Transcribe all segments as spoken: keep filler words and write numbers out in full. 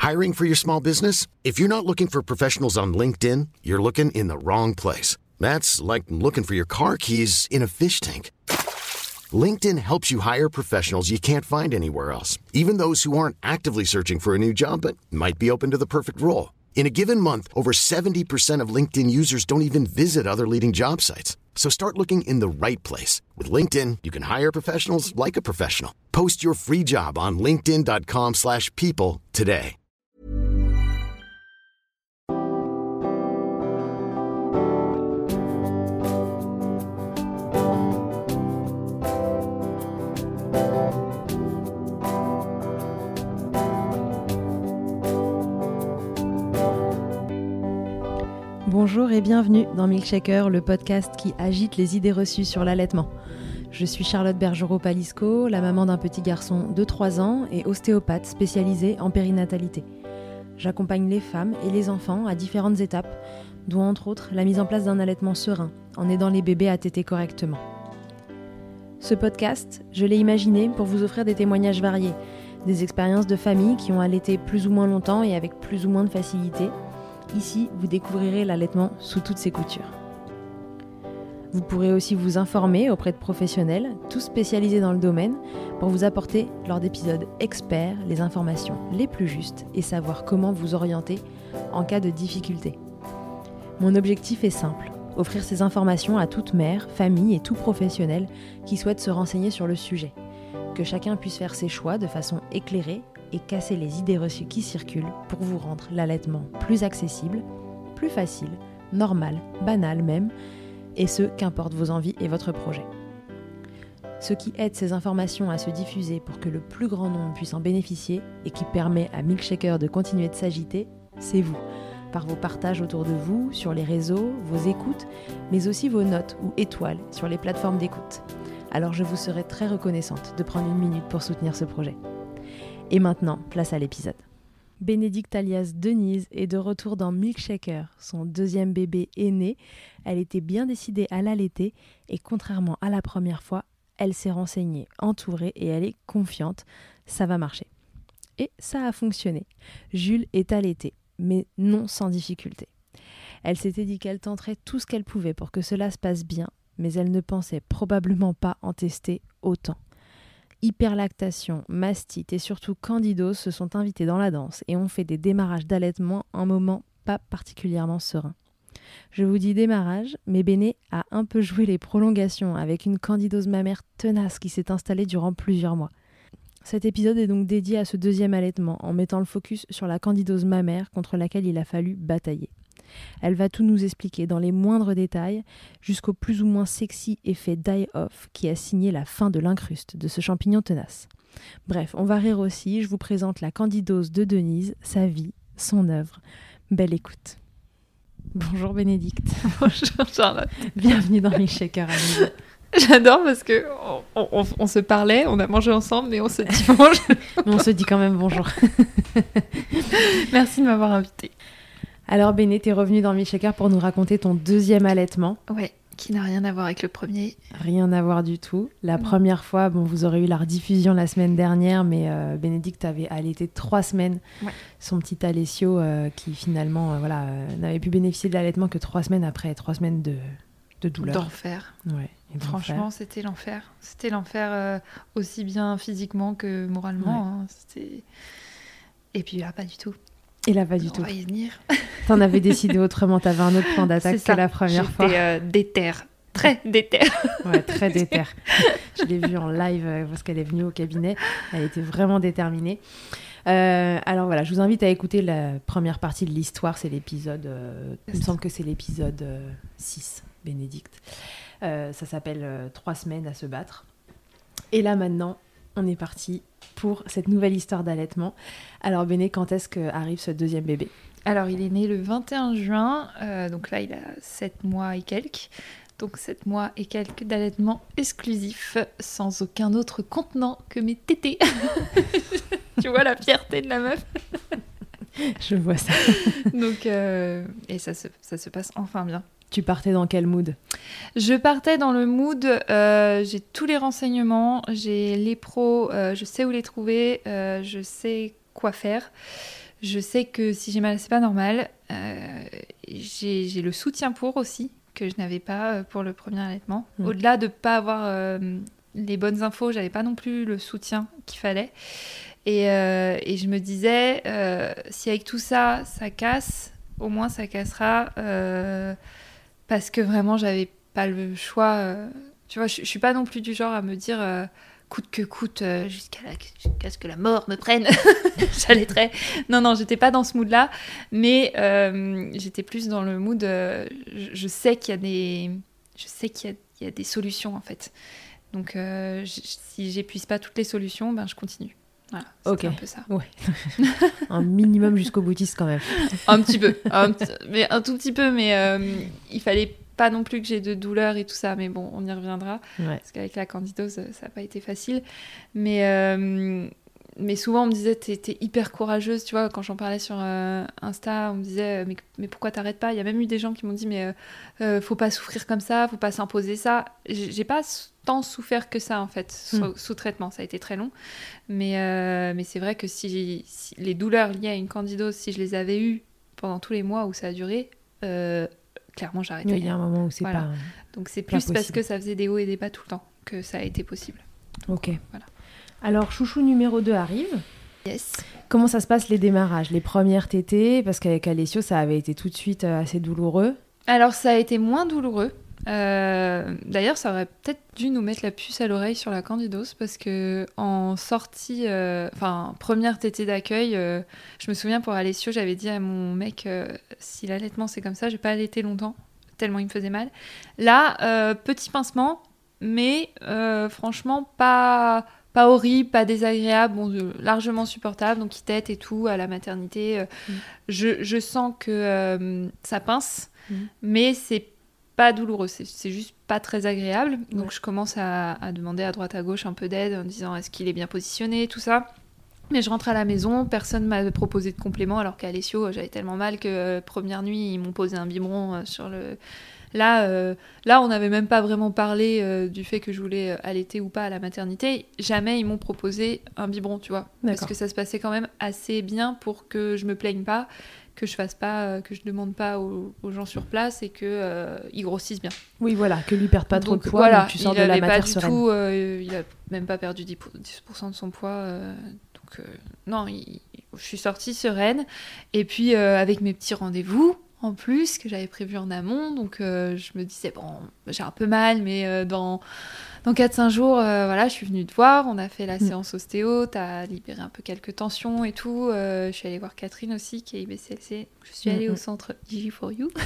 Hiring for your small business? If you're not looking for professionals on LinkedIn, you're looking in the wrong place. That's like looking for your car keys in a fish tank. LinkedIn helps you hire professionals you can't find anywhere else, even those who aren't actively searching for a new job but might be open to the perfect role. In a given month, over seventy percent of LinkedIn users don't even visit other leading job sites. So start looking in the right place. With LinkedIn, you can hire professionals like a professional. Post your free job on linkedin dot com slash people today. Bonjour et bienvenue dans Milkshaker, le podcast qui agite les idées reçues sur l'allaitement. Je suis Charlotte Bergerot-Palisco, la maman d'un petit garçon de trois ans et ostéopathe spécialisée en périnatalité. J'accompagne les femmes et les enfants à différentes étapes, dont entre autres la mise en place d'un allaitement serein, en aidant les bébés à téter correctement. Ce podcast, je l'ai imaginé pour vous offrir des témoignages variés, des expériences de familles qui ont allaité plus ou moins longtemps et avec plus ou moins de facilité. Ici, vous découvrirez l'allaitement sous toutes ses coutures. Vous pourrez aussi vous informer auprès de professionnels, tous spécialisés dans le domaine, pour vous apporter, lors d'épisodes experts, les informations les plus justes et savoir comment vous orienter en cas de difficulté. Mon objectif est simple, offrir ces informations à toute mère, famille et tout professionnel qui souhaite se renseigner sur le sujet. Que chacun puisse faire ses choix de façon éclairée et casser les idées reçues qui circulent pour vous rendre l'allaitement plus accessible, plus facile, normal, banal même, et ce, qu'importe vos envies et votre projet. Ce qui aide ces informations à se diffuser pour que le plus grand nombre puisse en bénéficier et qui permet à Milkshaker de continuer de s'agiter, c'est vous, par vos partages autour de vous, sur les réseaux, vos écoutes, mais aussi vos notes ou étoiles sur les plateformes d'écoute. Alors je vous serai très reconnaissante de prendre une minute pour soutenir ce projet. Et maintenant, place à l'épisode. Bénédicte alias Denise est de retour dans Milkshaker. Son deuxième bébé est né. Elle était bien décidée à l'allaiter et contrairement à la première fois, elle s'est renseignée, entourée et elle est confiante. Ça va marcher. Et ça a fonctionné. Jules est allaité, mais non sans difficulté. Elle s'était dit qu'elle tenterait tout ce qu'elle pouvait pour que cela se passe bien, mais elle ne pensait probablement pas en tester autant. Hyperlactation, mastite et surtout candidose se sont invités dans la danse et ont fait des démarrages d'allaitement un moment pas particulièrement serein. Je vous dis démarrage, mais Béné a un peu joué les prolongations avec une candidose mammaire tenace qui s'est installée durant plusieurs mois. Cet épisode est donc dédié à ce deuxième allaitement en mettant le focus sur la candidose mammaire contre laquelle il a fallu batailler. Elle va tout nous expliquer dans les moindres détails, jusqu'au plus ou moins sexy effet die-off qui a signé la fin de l'incruste de ce champignon tenace. Bref, on va rire aussi, je vous présente la candidose de Denise, sa vie, son œuvre. Belle écoute. Bonjour Bénédicte. Bonjour Charlotte. Bienvenue dans Milkshaker à nouveau. J'adore parce que on, on, on se parlait, on a mangé ensemble, mais on se dit bonjour. Mais on se dit quand même bonjour. Merci de m'avoir invitée. Alors Béné, t'es revenue dans Milkshaker pour nous raconter ton deuxième allaitement. Ouais, qui n'a rien à voir avec le premier. Rien à voir du tout. La mmh. première fois, bon, vous aurez eu la rediffusion la semaine dernière, mais euh, Bénédicte avait allaité trois semaines ouais. son petit Alessio euh, qui finalement euh, voilà, euh, n'avait pu bénéficier de l'allaitement que trois semaines après, trois semaines de, de douleur. D'enfer. Ouais, et Franchement, d'enfer. c'était l'enfer. C'était l'enfer euh, aussi bien physiquement que moralement. Ouais. Hein. C'était... Et puis là, pas du tout. Et là, pas du On tout. va y venir. T'en avais décidé autrement, t'avais un autre plan d'attaque que la première J'étais, fois. J'étais euh, déter, très déter. Ouais, très déter. Je l'ai vue en live euh, parce qu'elle est venue au cabinet. Elle était vraiment déterminée. Euh, alors voilà, je vous invite à écouter la première partie de l'histoire. C'est l'épisode, euh, il me semble que c'est l'épisode euh, six, Bénédicte. Euh, ça s'appelle euh, « Trois semaines à se battre ». Et là maintenant, on est parti pour cette nouvelle histoire d'allaitement. Alors Béné, quand est-ce qu'arrive ce deuxième bébé ? Alors il est né le vingt et un juin, euh, donc là il a sept mois et quelques. Donc sept mois et quelques d'allaitement exclusif, sans aucun autre contenant que mes tétés. Tu vois la fierté de la meuf. Je vois ça. Donc, euh, et ça se, ça se passe enfin bien. Tu partais dans quel mood ? Je partais dans le mood, euh, j'ai tous les renseignements, j'ai les pros, euh, je sais où les trouver, euh, je sais quoi faire. Je sais que si j'ai mal, c'est pas normal. Euh, j'ai, j'ai le soutien pour aussi, que je n'avais pas pour le premier allaitement. Mmh. Au-delà de ne pas avoir euh, les bonnes infos, j'avais pas non plus le soutien qu'il fallait. Et, euh, et je me disais, euh, si avec tout ça, ça casse, au moins ça cassera, euh, parce que vraiment, j'avais pas le choix. Euh, tu vois, je, je suis pas non plus du genre à me dire... Euh, coûte que coûte, euh, jusqu'à, la, jusqu'à ce que la mort me prenne. J'allaiterais. Non, non, j'étais pas dans ce mood-là, mais euh, j'étais plus dans le mood, euh, je, je sais qu'il y a des, je sais qu'il y a, il y a des solutions, en fait. Donc, euh, je, si j'épuise pas toutes les solutions, ben, je continue. Voilà, c'est okay. un peu ça. Ouais. Un minimum jusqu'au boutiste, quand même. Un petit peu, un, mais un tout petit peu, mais euh, il fallait pas non plus que j'ai de douleur et tout ça, mais bon, on y reviendra. Ouais. Parce qu'avec la candidose, ça n'a pas été facile. Mais, euh, mais souvent, on me disait, t'es, t'es hyper courageuse, tu vois, quand j'en parlais sur euh, Insta, on me disait, mais, mais pourquoi t'arrêtes pas ? Il y a même eu des gens qui m'ont dit, mais euh, euh, faut pas souffrir comme ça, faut pas s'imposer ça. J'ai, j'ai pas tant souffert que ça, en fait, sous, mm. sous traitement. Ça a été très long. Mais, euh, mais c'est vrai que si, si les douleurs liées à une candidose, si je les avais eues pendant tous les mois où ça a duré, euh, clairement, j'arrêtais. Oui, il y a un moment où c'est voilà. pas. Donc, c'est plus parce que ça faisait des hauts et des bas tout le temps que ça a été possible. Donc, ok. Voilà. Alors, chouchou numéro deux arrive. Yes. Comment ça se passe les démarrages, les premières tétées ? Parce qu'avec Alessio, ça avait été tout de suite assez douloureux. Alors, ça a été moins douloureux. Euh, d'ailleurs, ça aurait peut-être dû nous mettre la puce à l'oreille sur la candidose parce que en sortie, enfin euh, première tétée d'accueil, euh, je me souviens pour Alessio, j'avais dit à mon mec euh, si l'allaitement c'est comme ça, je vais pas allaiter longtemps tellement il me faisait mal. Là, euh, petit pincement, mais euh, franchement pas pas horrible, pas désagréable, bon, euh, largement supportable, donc il tète et tout à la maternité. Euh, mmh. je, je sens que euh, ça pince, mmh. mais c'est pas douloureux, c'est, c'est juste pas très agréable. Donc ouais. je commence à, à demander à droite à gauche un peu d'aide en disant est-ce qu'il est bien positionné, tout ça. Mais je rentre à la maison, personne m'a proposé de complément alors qu'à Alessio, j'avais tellement mal que euh, première nuit, ils m'ont posé un biberon euh, sur le... Là, euh, là, on n'avait même pas vraiment parlé euh, du fait que je voulais euh, allaiter ou pas à la maternité. Jamais ils m'ont proposé un biberon, tu vois. D'accord. Parce que ça se passait quand même assez bien pour que je me plaigne pas, que je fasse pas, que je demande pas aux, aux gens sur place et que euh, ils grossissent bien. Oui, voilà, que lui perde pas trop donc, de poids. Voilà, donc tu sors de la matière sereine. Tout, euh, il a même pas perdu dix pour cent de son poids. Euh, donc euh, non, il, je suis sortie sereine. Et puis euh, avec mes petits rendez-vous en plus que j'avais prévu en amont, donc euh, je me disais bon, j'ai un peu mal, mais euh, dans dans quatre cinq jours, euh, voilà, je suis venue te voir, on a fait la mmh. séance ostéo, t'as libéré un peu quelques tensions et tout. Euh, je suis allée voir Catherine aussi, qui est I B C L C. Je suis allée mmh. au centre I G quatre U.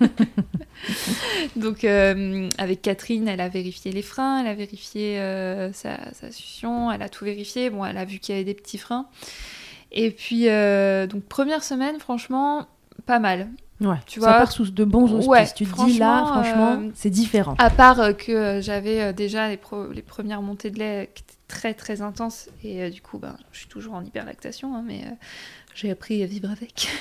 Donc euh, avec Catherine, elle a vérifié les freins, elle a vérifié euh, sa, sa succion, elle a tout vérifié. Bon, elle a vu qu'il y avait des petits freins. Et puis euh, donc première semaine, franchement, pas mal. Ouais, tu vois, ça part sous de bons auspices. Ouais, tu te dis là, franchement, euh, c'est différent. À part euh, que euh, j'avais euh, déjà les, pro- les premières montées de lait qui étaient très très intenses et euh, du coup, ben, je suis toujours en hyperlactation, hein, mais euh, j'ai appris à vivre avec.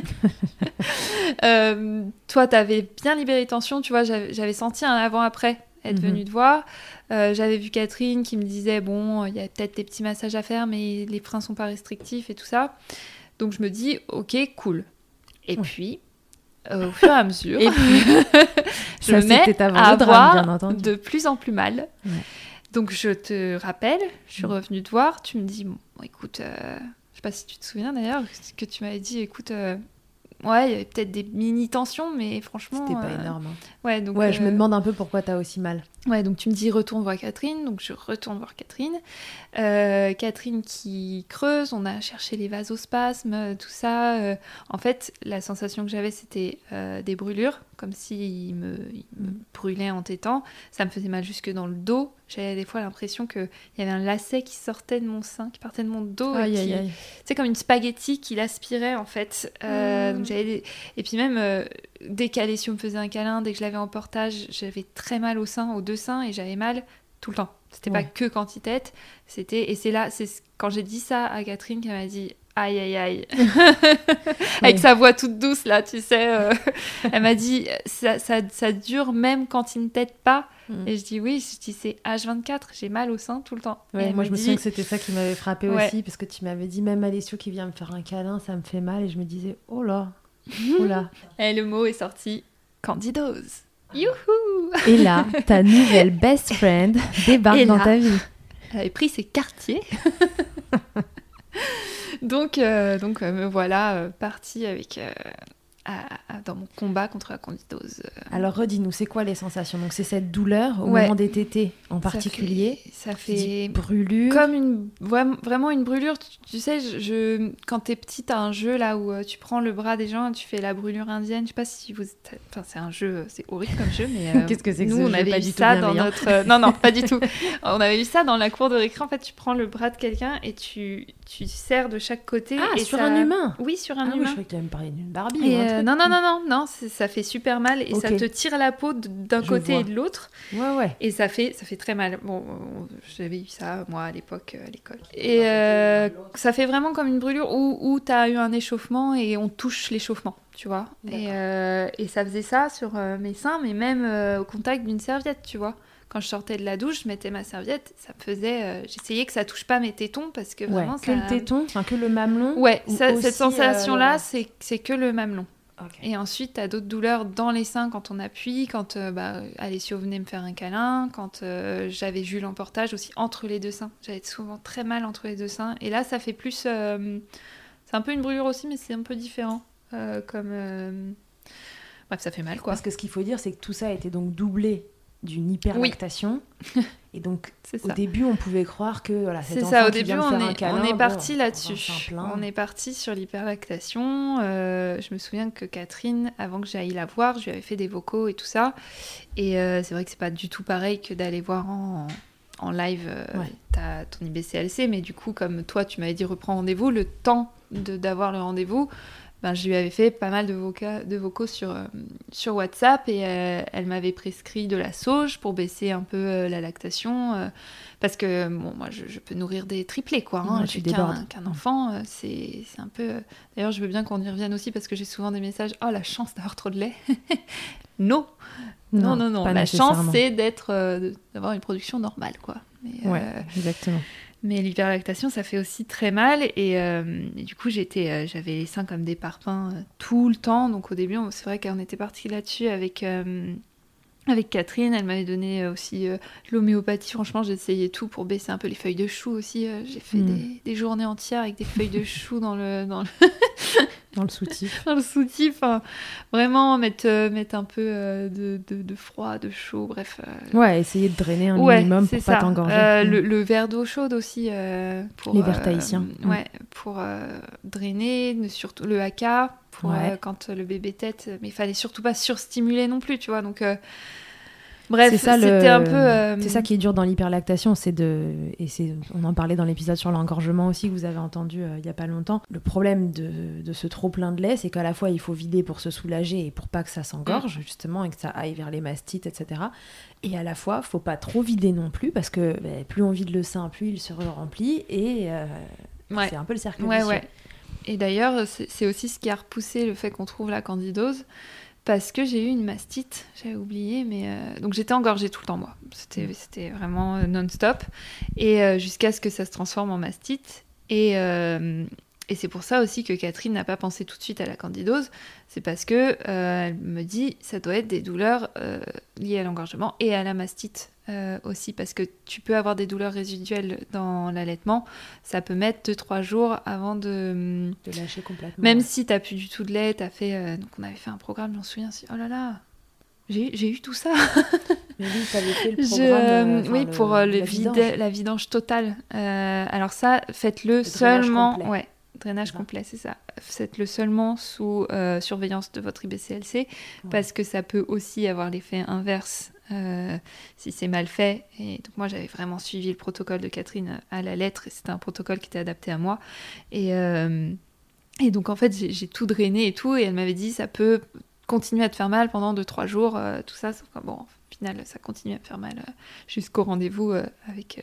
euh, toi, t'avais bien libéré les tensions, tu vois, j'avais, j'avais senti un avant-après être mm-hmm. venue te voir. Euh, j'avais vu Catherine qui me disait, bon, il y a peut-être des petits massages à faire, mais les freins sont pas restrictifs et tout ça. Donc je me dis, ok, cool. Et ouais. puis... Euh, au fur et à mesure, et puis, je ça, me mets à avoir drame, de plus en plus mal. Ouais. Donc, je te rappelle, je suis revenue te voir. Tu me dis, bon, écoute, euh, je sais pas si tu te souviens d'ailleurs, que tu m'avais dit, écoute, euh, ouais, il y avait peut-être des mini-tensions, mais franchement... C'était pas euh, énorme. Hein. Ouais, donc, ouais euh, je me demande un peu pourquoi t'as aussi mal. Ouais, donc tu me dis, retourne voir Catherine. Donc, je retourne voir Catherine. Euh, Catherine qui creuse, on a cherché les vasospasmes, tout ça. Euh, en fait, la sensation que j'avais, c'était euh, des brûlures, comme s'il me, il me brûlait en tétant. Ça me faisait mal jusque dans le dos. J'avais des fois l'impression qu'il y avait un lacet qui sortait de mon sein, qui partait de mon dos. Aïe, et qui, aïe, aïe. C'est comme une spaghetti qui l'aspirait, en fait. Euh, mmh. donc j'avais des... Et puis même, euh, dès qu'Alessio me faisait un câlin, dès que je l'avais en portage, j'avais très mal au sein, aux deux seins, et j'avais mal tout le temps. C'était ouais. pas que quand il tète, c'était... Et c'est là, c'est quand j'ai dit ça à Catherine qu'elle m'a dit aïe aïe aïe. Avec oui. sa voix toute douce là, tu sais. Euh, elle m'a dit ça, ça, ça dure même quand il ne t'aide pas. Mm. Et je dis oui, je dis c'est H vingt-quatre, j'ai mal au sein tout le temps. Ouais, moi je me dit... souviens que c'était ça qui m'avait frappée ouais. aussi, parce que tu m'avais dit même Alessio qui vient me faire un câlin, ça me fait mal, et je me disais oh là, oh là. Et le mot est sorti, candidose. Youhou. Et là, ta nouvelle best friend débarque et dans là, ta vie. Elle avait pris ses quartiers. donc, euh, donc euh, me voilà euh, partie avec, euh, à, à, dans mon combat contre la candidose. Alors redis-nous, c'est quoi les sensations? Donc c'est cette douleur au ouais. moment des tétés en particulier. Ça fait, ça fait brûlure. Comme une, vraiment une brûlure. Tu, tu sais, je, je, quand t'es petite, t'as un jeu là où euh, tu prends le bras des gens et tu fais la brûlure indienne. Je sais pas si vous... Enfin, c'est un jeu, c'est horrible comme jeu, mais... Euh, Qu'est-ce que c'est que nous, ce on jeu avait pas eu du tout ça dans bienveillant. notre... Euh, non, non, pas du tout. On avait eu ça dans la cour de récré. En fait, tu prends le bras de quelqu'un et tu, tu serres de chaque côté. Ah, et sur ça... un humain? Oui, sur un ah, humain. Oui, je croyais que tu allais me parler d'une Barbie. Et ou un euh, truc. non, non, non, non, non ça fait super mal et okay. ça te tire la peau d'un je côté vois. et de l'autre. Ouais, ouais. Et ça fait, ça fait très mal. Bon, j'avais eu ça, moi, à l'époque, à l'école. Et euh, ça fait vraiment comme une brûlure où, où tu as eu un échauffement et on touche l'échauffement, tu vois. Et, euh, et ça faisait ça sur euh, mes seins, mais même euh, au contact d'une serviette, tu vois. Quand je sortais de la douche, je mettais ma serviette, ça me faisait... Euh, j'essayais que ça touche pas mes tétons parce que vraiment... Ouais, ça... que le téton, enfin que le mamelon. Ouais, ça, aussi, cette sensation-là, euh... c'est, c'est que le mamelon. Okay. Et ensuite, tu as d'autres douleurs dans les seins quand on appuie, quand euh, bah, Alessio venait me faire un câlin, quand euh, j'avais Jules en portage aussi entre les deux seins. J'avais souvent très mal entre les deux seins. Et là, ça fait plus... Euh, c'est un peu une brûlure aussi, mais c'est un peu différent. Euh, comme... Euh... Bref, ça fait mal, quoi. Parce que ce qu'il faut dire, c'est que tout ça a été donc doublé d'une hyperlactation. Oui. Et donc, au début, on pouvait croire que voilà, cet c'est enfant ça, au qui début, vient de on, faire est, un câlin, on est parti bon, là-dessus. On est parti sur l'hyperlactation. Euh, je me souviens que Catherine, avant que j'aille la voir, je lui avais fait des vocaux et tout ça. Et euh, c'est vrai que c'est pas du tout pareil que d'aller voir en, en live euh, ouais. ta, ton I B C L C. Mais du coup, comme toi, tu m'avais dit reprends rendez-vous, le temps de, d'avoir le rendez-vous, ben, je lui avais fait pas mal de, voca- de vocaux sur, euh, sur WhatsApp et euh, elle m'avait prescrit de la sauge pour baisser un peu euh, la lactation euh, parce que bon, moi je, je peux nourrir des triplés quoi, hein, ouais, j'ai qu'un, qu'un enfant, euh, c'est, c'est un peu... D'ailleurs je veux bien qu'on y revienne aussi parce que j'ai souvent des messages « Oh la chance d'avoir trop de lait !» Non, non, non, non, non. La chance c'est d'être, euh, d'avoir une production normale quoi. Mais, ouais, euh, exactement. Mais l'hyperlactation, ça fait aussi très mal. Et, euh, et du coup, j'étais, euh, j'avais les seins comme des parpaings euh, tout le temps. Donc au début, on, c'est vrai qu'on était parti là-dessus avec, euh, avec Catherine. Elle m'avait donné aussi euh, l'homéopathie. Franchement, j'ai essayé tout pour baisser un peu les feuilles de chou aussi. Euh, j'ai fait mmh. des, des journées entières avec des feuilles de chou dans le... Dans le... Dans le soutif. Dans le soutif. Hein. Vraiment, mettre, euh, mettre un peu euh, de, de, de froid, de chaud, bref. Euh... Ouais, essayer de drainer un ouais, minimum pour ça. pas t'engorger. Euh, mmh. le, le verre d'eau chaude aussi. Euh, pour, Les verres tahitiens. Euh, mmh. Ouais, pour euh, drainer, surtout le haka, pour ouais. euh, quand le bébé tète. Mais il fallait surtout pas surstimuler non plus, tu vois. Donc... Euh, Bref, c'est ça, c'était le... un peu... Euh... C'est ça qui est dur dans l'hyperlactation, c'est de... Et c'est... on en parlait dans l'épisode sur l'engorgement aussi, que vous avez entendu euh, il n'y a pas longtemps. Le problème de, de ce trop-plein de lait, c'est qu'à la fois, il faut vider pour se soulager et pour pas que ça s'engorge, mmh. justement, et que ça aille vers les mastites, et cetera. Et à la fois, il faut pas trop vider non plus, parce que bah, plus on vide le sein, plus il se remplit, et euh, ouais. c'est un peu le cercle ouais, vicieux. Ouais. Et d'ailleurs, c'est, c'est aussi ce qui a repoussé le fait qu'on trouve la candidose, parce que j'ai eu une mastite, j'avais oublié, mais euh... donc j'étais engorgée tout le temps moi, c'était, c'était vraiment euh, non-stop, et euh, jusqu'à ce que ça se transforme en mastite, et, euh... et c'est pour ça aussi que Catherine n'a pas pensé tout de suite à la candidose, c'est parce que euh, elle me dit ça doit être des douleurs euh, liées à l'engorgement et à la mastite euh, aussi, parce que tu peux avoir des douleurs résiduelles dans l'allaitement, ça peut mettre deux trois jours avant de, de lâcher complètement. Même ouais. si t'as plus du tout de lait, t'as fait, euh, donc on avait fait un programme, j'en souviens, oh là là, j'ai, j'ai eu tout ça. Mais oui, t'avais fait le programme. Je, euh, oui, le, pour euh, le la, vide, vidange. la vidange totale. Euh, alors ça, faites-le le seulement... Complet. Ouais. Drainage c'est complet, c'est ça. Faites-le seulement sous euh, surveillance de votre I B C L C, ouais. parce que ça peut aussi avoir l'effet inverse euh, si c'est mal fait. Et donc moi, j'avais vraiment suivi le protocole de Catherine à la lettre, et c'était un protocole qui était adapté à moi. Et, euh, et donc en fait, j'ai, j'ai tout drainé et tout, et elle m'avait dit ça peut continuer à te faire mal pendant deux trois jours, euh, tout ça. Bon, au final, ça continue à me faire mal euh, jusqu'au rendez-vous euh, avec... Euh,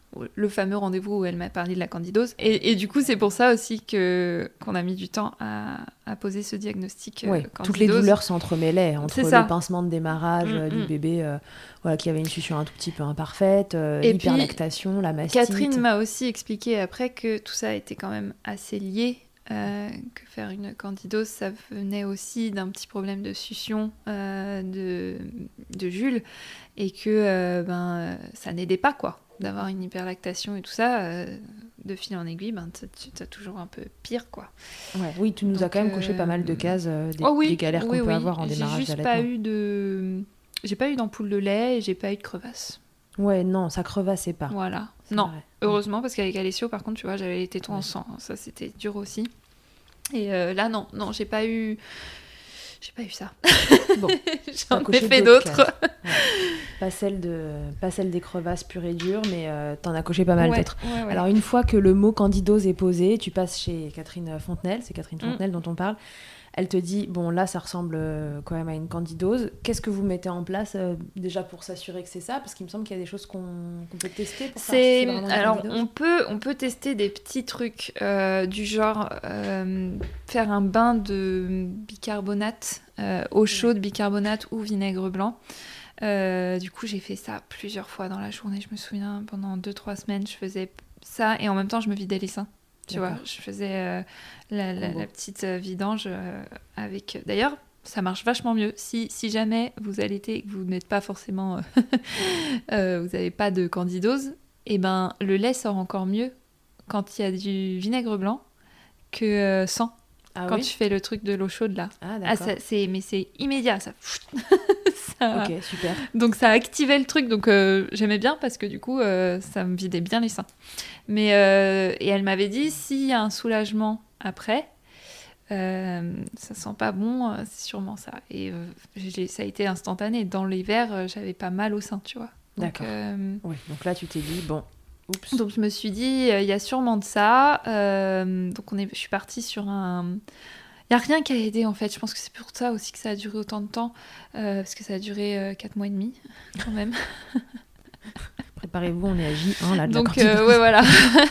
le fameux rendez-vous où elle m'a parlé de la candidose. Et, et du coup, c'est pour ça aussi que, qu'on a mis du temps à, à poser ce diagnostic euh, ouais, candidose. Toutes les douleurs s'entremêlaient entre C'est le ça. pincement de démarrage euh, Mm, du mm. bébé euh, voilà, qui avait une succion un tout petit peu imparfaite, euh, Et puis, l'hyperlactation, la mastite. Catherine m'a aussi expliqué après que tout ça était quand même assez lié, euh, que faire une candidose, ça venait aussi d'un petit problème de succion euh, de, de Jules, et que euh, ben, ça n'aidait pas, quoi, d'avoir une hyperlactation et tout ça. Euh, de fil en aiguille, ben, tu as toujours un peu pire, quoi. Ouais, oui, tu nous Donc, as quand même coché euh, pas mal de cases, euh, des, oh oui, des galères oui, qu'on peut oui. avoir en J'ai démarrage juste d'allaitement. pas eu de... J'ai pas eu d'ampoule de lait et j'ai pas eu de crevasse. Ouais, non, ça crevassait pas. Voilà. C'est Non, vrai. heureusement, parce qu'avec Alessio, par contre, tu vois, j'avais les tétons Ouais. en sang. Ça, c'était dur aussi. Et euh, là, non, non, j'ai pas eu... J'ai pas eu ça. Bon, J'en ai coché fait d'autres d'autres. cases. Ouais. Pas celle de, pas celle des crevasses pure et dure, mais euh, t'en as coché pas mal Ouais, d'autres. ouais, ouais. Alors une fois que le mot candidose est posé, tu passes chez Catherine Fontenelle, c'est Catherine Mm. Fontenelle dont on parle. Elle te dit, bon là ça ressemble euh, quand même à une candidose. Qu'est-ce que vous mettez en place euh, déjà pour s'assurer que c'est ça? Parce qu'il me semble qu'il y a des choses qu'on, qu'on peut tester pour savoir si C'est... c'est vraiment une Alors, candidose. on peut, on peut tester des petits trucs euh, du genre euh, faire un bain de bicarbonate, euh, eau chaude, bicarbonate ou vinaigre blanc. Euh, du coup, j'ai fait ça plusieurs fois dans la journée. Je me souviens, pendant deux trois semaines, je faisais ça et en même temps, je me vidais les seins. Tu D'accord. vois, je faisais euh, la, la, Combo. la petite euh, vidange euh, avec... D'ailleurs, ça marche vachement mieux. Si, si jamais vous allaitez et que vous n'êtes pas forcément... euh, euh, vous n'avez pas de candidose, et ben, le lait sort encore mieux quand il y a du vinaigre blanc que euh, sans. Ah quand oui tu fais le truc de l'eau chaude, là. Ah Ah, d'accord. ça, c'est, mais c'est immédiat, ça. Ça- Ok, super. Donc ça activait le truc, donc euh, j'aimais bien parce que du coup euh, ça me vidait bien les seins. Mais euh, et elle m'avait dit s'il y a un soulagement après, euh, ça sent pas bon, euh, c'est sûrement ça. Et euh, j'ai- ça a été instantané. Dans l'hiver, euh, j'avais pas mal au sein, tu vois. Donc, D'accord. euh, Oui, donc là tu t'es dit, bon, oups. donc je me suis dit il y a sûrement de ça. Euh, donc on est, je suis partie sur un. Il n'y a rien qui a aidé en fait. Je pense que c'est pour ça aussi que ça a duré autant de temps. euh, parce que ça a duré quatre mois et demi quand même. Préparez-vous, on est à J un là de la Donc candidose. euh, ouais voilà.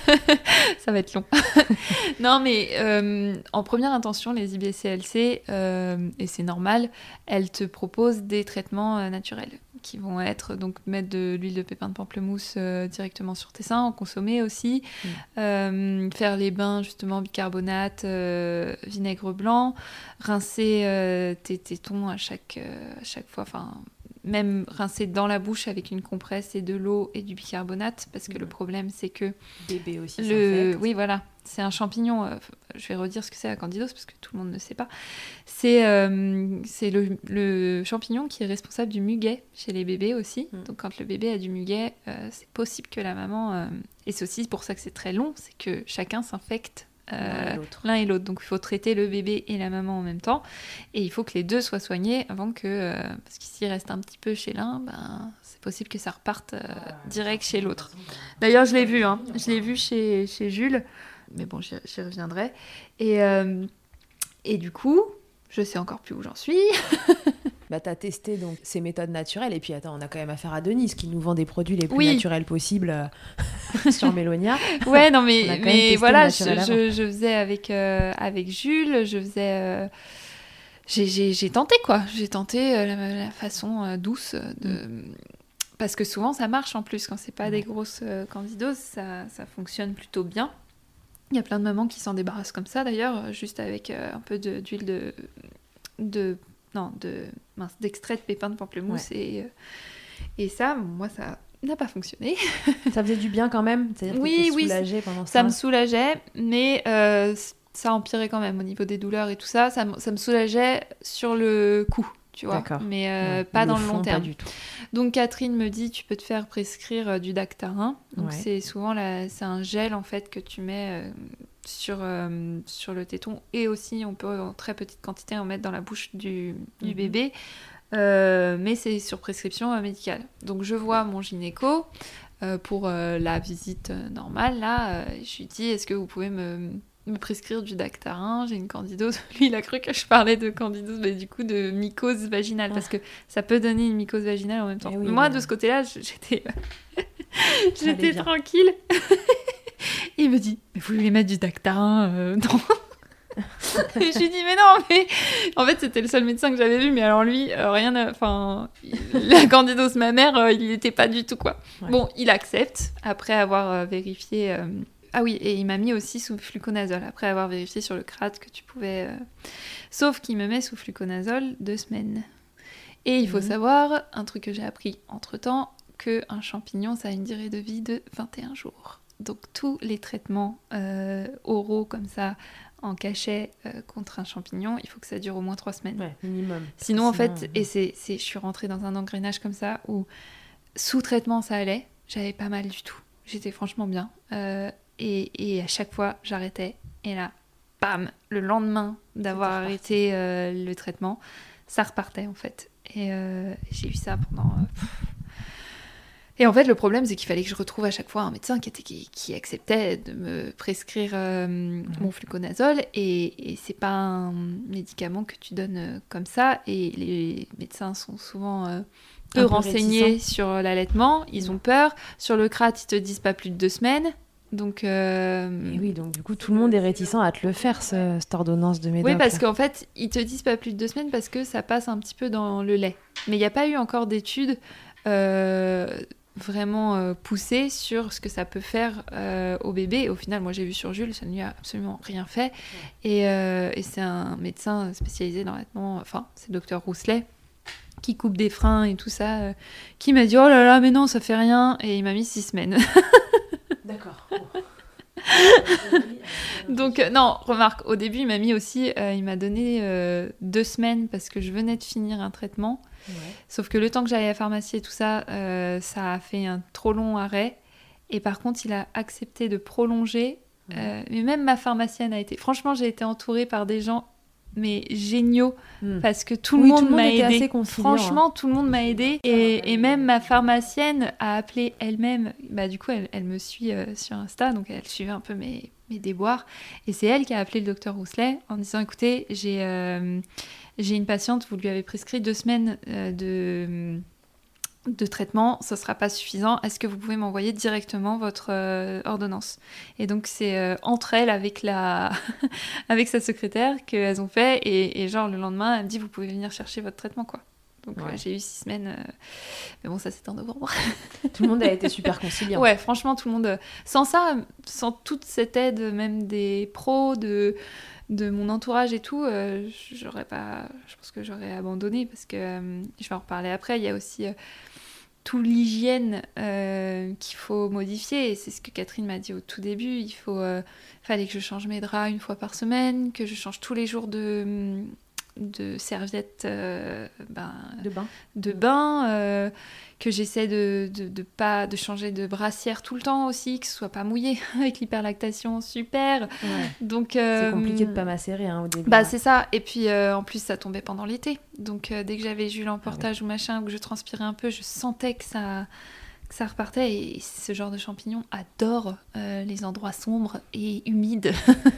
Ça va être long. Non mais euh, en première intention, les I B C L C, euh, et c'est normal, elles te proposent des traitements euh, naturels qui vont être donc mettre de l'huile de pépin de pamplemousse euh, directement sur tes seins, en consommer aussi, Mm. euh, faire les bains justement bicarbonate, euh, vinaigre blanc, rincer euh, tes tétons à chaque, euh, à chaque fois, enfin même rincer dans la bouche avec une compresse et de l'eau et du bicarbonate, parce que Mm. le problème c'est que Bébé aussi le... s'infecte. oui voilà, c'est un champignon, euh, je vais redire ce que c'est la candidose parce que tout le monde ne sait pas. C'est, euh, c'est le, le champignon qui est responsable du muguet chez les bébés aussi. Mm. Donc quand le bébé a du muguet, euh, c'est possible que la maman... euh, et c'est aussi pour ça que c'est très long, c'est que chacun s'infecte euh, L'un et l'autre. l'un et l'autre. Donc il faut traiter le bébé et la maman en même temps. Et il faut que les deux soient soignés avant que... euh, parce que s'il reste un petit peu chez l'un, ben, c'est possible que ça reparte euh, direct chez l'autre. D'ailleurs, je l'ai vu, hein. Je l'ai vu chez, chez Jules. Mais bon, j'y, j'y reviendrai. Et, euh, et du coup, je sais encore plus où j'en suis. Bah, t'as testé donc ces méthodes naturelles et puis attends, on a quand même affaire à Denise qui nous vend des produits les plus Oui. naturels possibles euh, sur Mélonia. Ouais, non, On a mais, quand même mais testé voilà, le je, naturel je, je faisais avec, euh, avec Jules, je faisais... euh, j'ai, j'ai, j'ai tenté, quoi. J'ai tenté euh, la, la façon euh, douce de... Parce que souvent, ça marche en plus. Quand c'est pas des grosses euh, candidoses, ça, ça fonctionne plutôt bien. Il y a plein de mamans qui s'en débarrassent comme ça, d'ailleurs, juste avec euh, un peu de, d'huile de... de non, de, mince, d'extrait de pépins de pamplemousse. Et, euh, et ça, moi, ça n'a pas fonctionné. Ça faisait du bien quand même. C'est-à-dire Oui, que t'étais oui, soulagée pendant ça. Ça me soulageait, mais euh, ça empirait quand même au niveau des douleurs et tout ça. Ça, me- ça me soulageait sur le coup, tu vois. D'accord. Mais euh, Ouais. pas dans le fond, long terme. Pas du tout. Donc Catherine me dit, tu peux te faire prescrire euh, du Dactarin. Donc Ouais. c'est souvent la- c'est un gel en fait que tu mets euh, sur, euh, sur le téton, et aussi on peut en très petite quantité en mettre dans la bouche du, du Mhm. bébé. Euh, mais c'est sur prescription euh, médicale. Donc je vois mon gynéco euh, pour euh, la visite euh, normale là. Euh, je lui dis, est-ce que vous pouvez me me prescrire du Dactarin, j'ai une candidose. Lui, il a cru que je parlais de candidose, mais du coup de mycose vaginale, parce que ça peut donner une mycose vaginale en même temps. Eh oui, Moi, ouais. de ce côté-là, j- j'étais J'étais tranquille. Et il me dit, mais vous lui mettre du Dactarin euh, non. Et je lui dis, mais non, mais... En fait, c'était le seul médecin que j'avais vu, mais alors lui, euh, rien à... Enfin, la candidose mammaire, euh, il n'était pas du tout, quoi. Ouais. Bon, il accepte, après avoir euh, vérifié... Euh... Ah oui, et il m'a mis aussi sous fluconazole, après avoir vérifié sur le crâne que tu pouvais... Euh... Sauf qu'il me met sous fluconazole deux semaines. Et il faut mmh. savoir, un truc que j'ai appris entre-temps, qu'un champignon, ça a une durée de vie de vingt et un jours. Donc tous les traitements euh, oraux comme ça, en cachet euh, contre un champignon, il faut que ça dure au moins trois semaines. Ouais, minimum. Sinon, Sinon en fait, euh... et c'est, c'est, je suis rentrée dans un engrenage comme ça, où sous traitement ça allait, j'avais pas mal du tout. J'étais franchement bien. Euh, et, et à chaque fois, j'arrêtais. Et là, bam, le lendemain d'avoir arrêté euh, le traitement, ça repartait en fait. Et euh, j'ai eu ça pendant... Euh, Et en fait, le problème, c'est qu'il fallait que je retrouve à chaque fois un médecin qui, était, qui, qui acceptait de me prescrire euh, mmh. mon fluconazole. Et, et c'est pas un médicament que tu donnes euh, comme ça. Et les médecins sont souvent euh, peu, peu renseignés réticents. Sur l'allaitement. Ils mmh. ont peur. Sur le C R A T, ils te disent pas plus de deux semaines. Donc, euh... Et oui, donc du coup, tout le monde est réticent à te le faire, ce, cette ordonnance de médoc. Oui, parce qu'en fait, ils te disent pas plus de deux semaines parce que ça passe un petit peu dans le lait. Mais il n'y a pas eu encore d'études... Euh... vraiment euh, poussé sur ce que ça peut faire euh, au bébé. Et au final, moi j'ai vu sur Jules, ça ne lui a absolument rien fait. Et, euh, et c'est un médecin spécialisé dans l'allaitement, enfin c'est le docteur Rousselet, qui coupe des freins et tout ça, euh, qui m'a dit oh là là mais non ça fait rien, et il m'a mis six semaines. D'accord. Donc euh, non, remarque, au début il m'a mis aussi, euh, il m'a donné euh, deux semaines parce que je venais de finir un traitement. Ouais. Sauf que le temps que j'allais à la pharmacie et tout ça, euh, ça a fait un trop long arrêt. Et par contre, il a accepté de prolonger. Ouais. Euh, mais même ma pharmacienne a été... Franchement, j'ai été entourée par des gens mais géniaux mmh. parce que tout le oui, monde, tout le monde m'a était aidée. Assez Franchement, hein. tout le monde m'a aidée. Et, et même ma pharmacienne a appelé elle-même. Bah, du coup, elle, elle me suit euh, sur Insta, donc elle suivait un peu mes, mes déboires. Et c'est elle qui a appelé le docteur Rousselet en disant écoutez, j'ai... Euh, J'ai une patiente, vous lui avez prescrit deux semaines euh, de, de traitement, ça ne sera pas suffisant. Est-ce que vous pouvez m'envoyer directement votre euh, ordonnance ? Et donc, c'est euh, entre elles, avec, la... avec sa secrétaire, qu'elles ont fait. Et, et genre, le lendemain, elle me dit, vous pouvez venir chercher votre traitement, quoi. Donc, ouais. euh, j'ai eu six semaines. Euh... Mais bon, ça, c'était en novembre. Tout le monde a été super conciliant. Ouais, franchement, tout le monde... Sans ça, sans toute cette aide, même des pros, de... de mon entourage et tout, euh, j'aurais pas, je pense que j'aurais abandonné parce que euh, je vais en reparler après. Il y a aussi euh, tout l'hygiène euh, qu'il faut modifier, et c'est ce que Catherine m'a dit au tout début. Il faut, euh, fallait que je change mes draps une fois par semaine, que je change tous les jours de de serviettes euh, ben, de bain, de bain euh, que j'essaie de, de, de pas de changer de brassière tout le temps aussi, que ce soit pas mouillé avec l'hyperlactation, super. Ouais. Donc euh, c'est compliqué de pas macérer hein, au début. Bah là. C'est ça. Et puis euh, en plus ça tombait pendant l'été, donc euh, dès que j'avais eu l'emportage ah, oui. ou machin, ou que je transpirais un peu, je sentais que ça que ça repartait. Et ce genre de champignon adore euh, les endroits sombres et humides.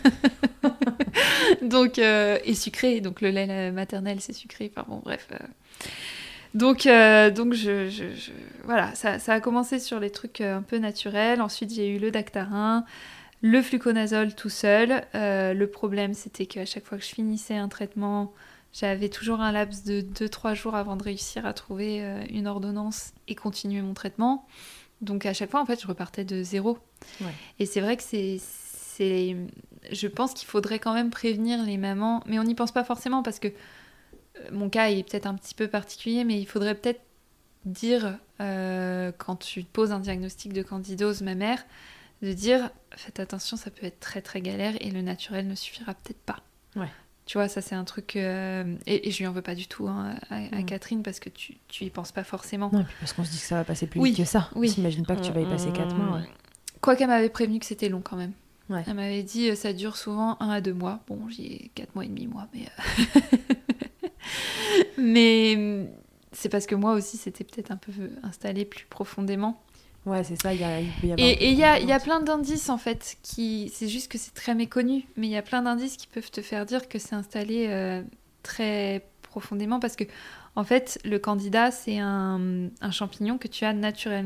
donc euh, et sucré, donc le lait maternel c'est sucré, enfin bon bref euh... donc euh, donc je, je, je voilà, ça, ça a commencé sur les trucs un peu naturels. Ensuite j'ai eu le Dactarin, le fluconazole tout seul. Euh, le problème c'était qu'à chaque fois que je finissais un traitement, j'avais toujours un laps de deux trois jours avant de réussir à trouver euh, une ordonnance et continuer mon traitement. Donc à chaque fois en fait je repartais de zéro. Ouais. Et c'est vrai que c'est C'est... je pense qu'il faudrait quand même prévenir les mamans, mais on n'y pense pas forcément parce que mon cas est peut-être un petit peu particulier, mais il faudrait peut-être dire euh, quand tu te poses un diagnostic de candidose mammaire, de dire faites attention, ça peut être très très galère et le naturel ne suffira peut-être pas. Ouais. Tu vois, ça c'est un truc euh... et, et je lui en veux pas du tout hein, à, à mmh. Catherine, parce que tu tu y penses pas forcément. Non, et puis parce qu'on se dit que ça va passer plus oui. vite que ça. Oui. On s'imagine pas que tu vas y passer quatre mois. Ouais. Quoi qu'elle m'avait prévenu que c'était long quand même. Ouais. Elle m'avait dit ça dure souvent un à deux mois. Bon, j'y ai quatre mois et demi moi, mais euh... mais c'est parce que moi aussi c'était peut-être un peu installé plus profondément. Ouais, c'est ça. Il y a, il peut y avoir et il y a il y a plein d'indices en fait qui, c'est juste que c'est très méconnu, mais il y a plein d'indices qui peuvent te faire dire que c'est installé euh, très profondément, parce que en fait le candida c'est un, un champignon que tu as naturellement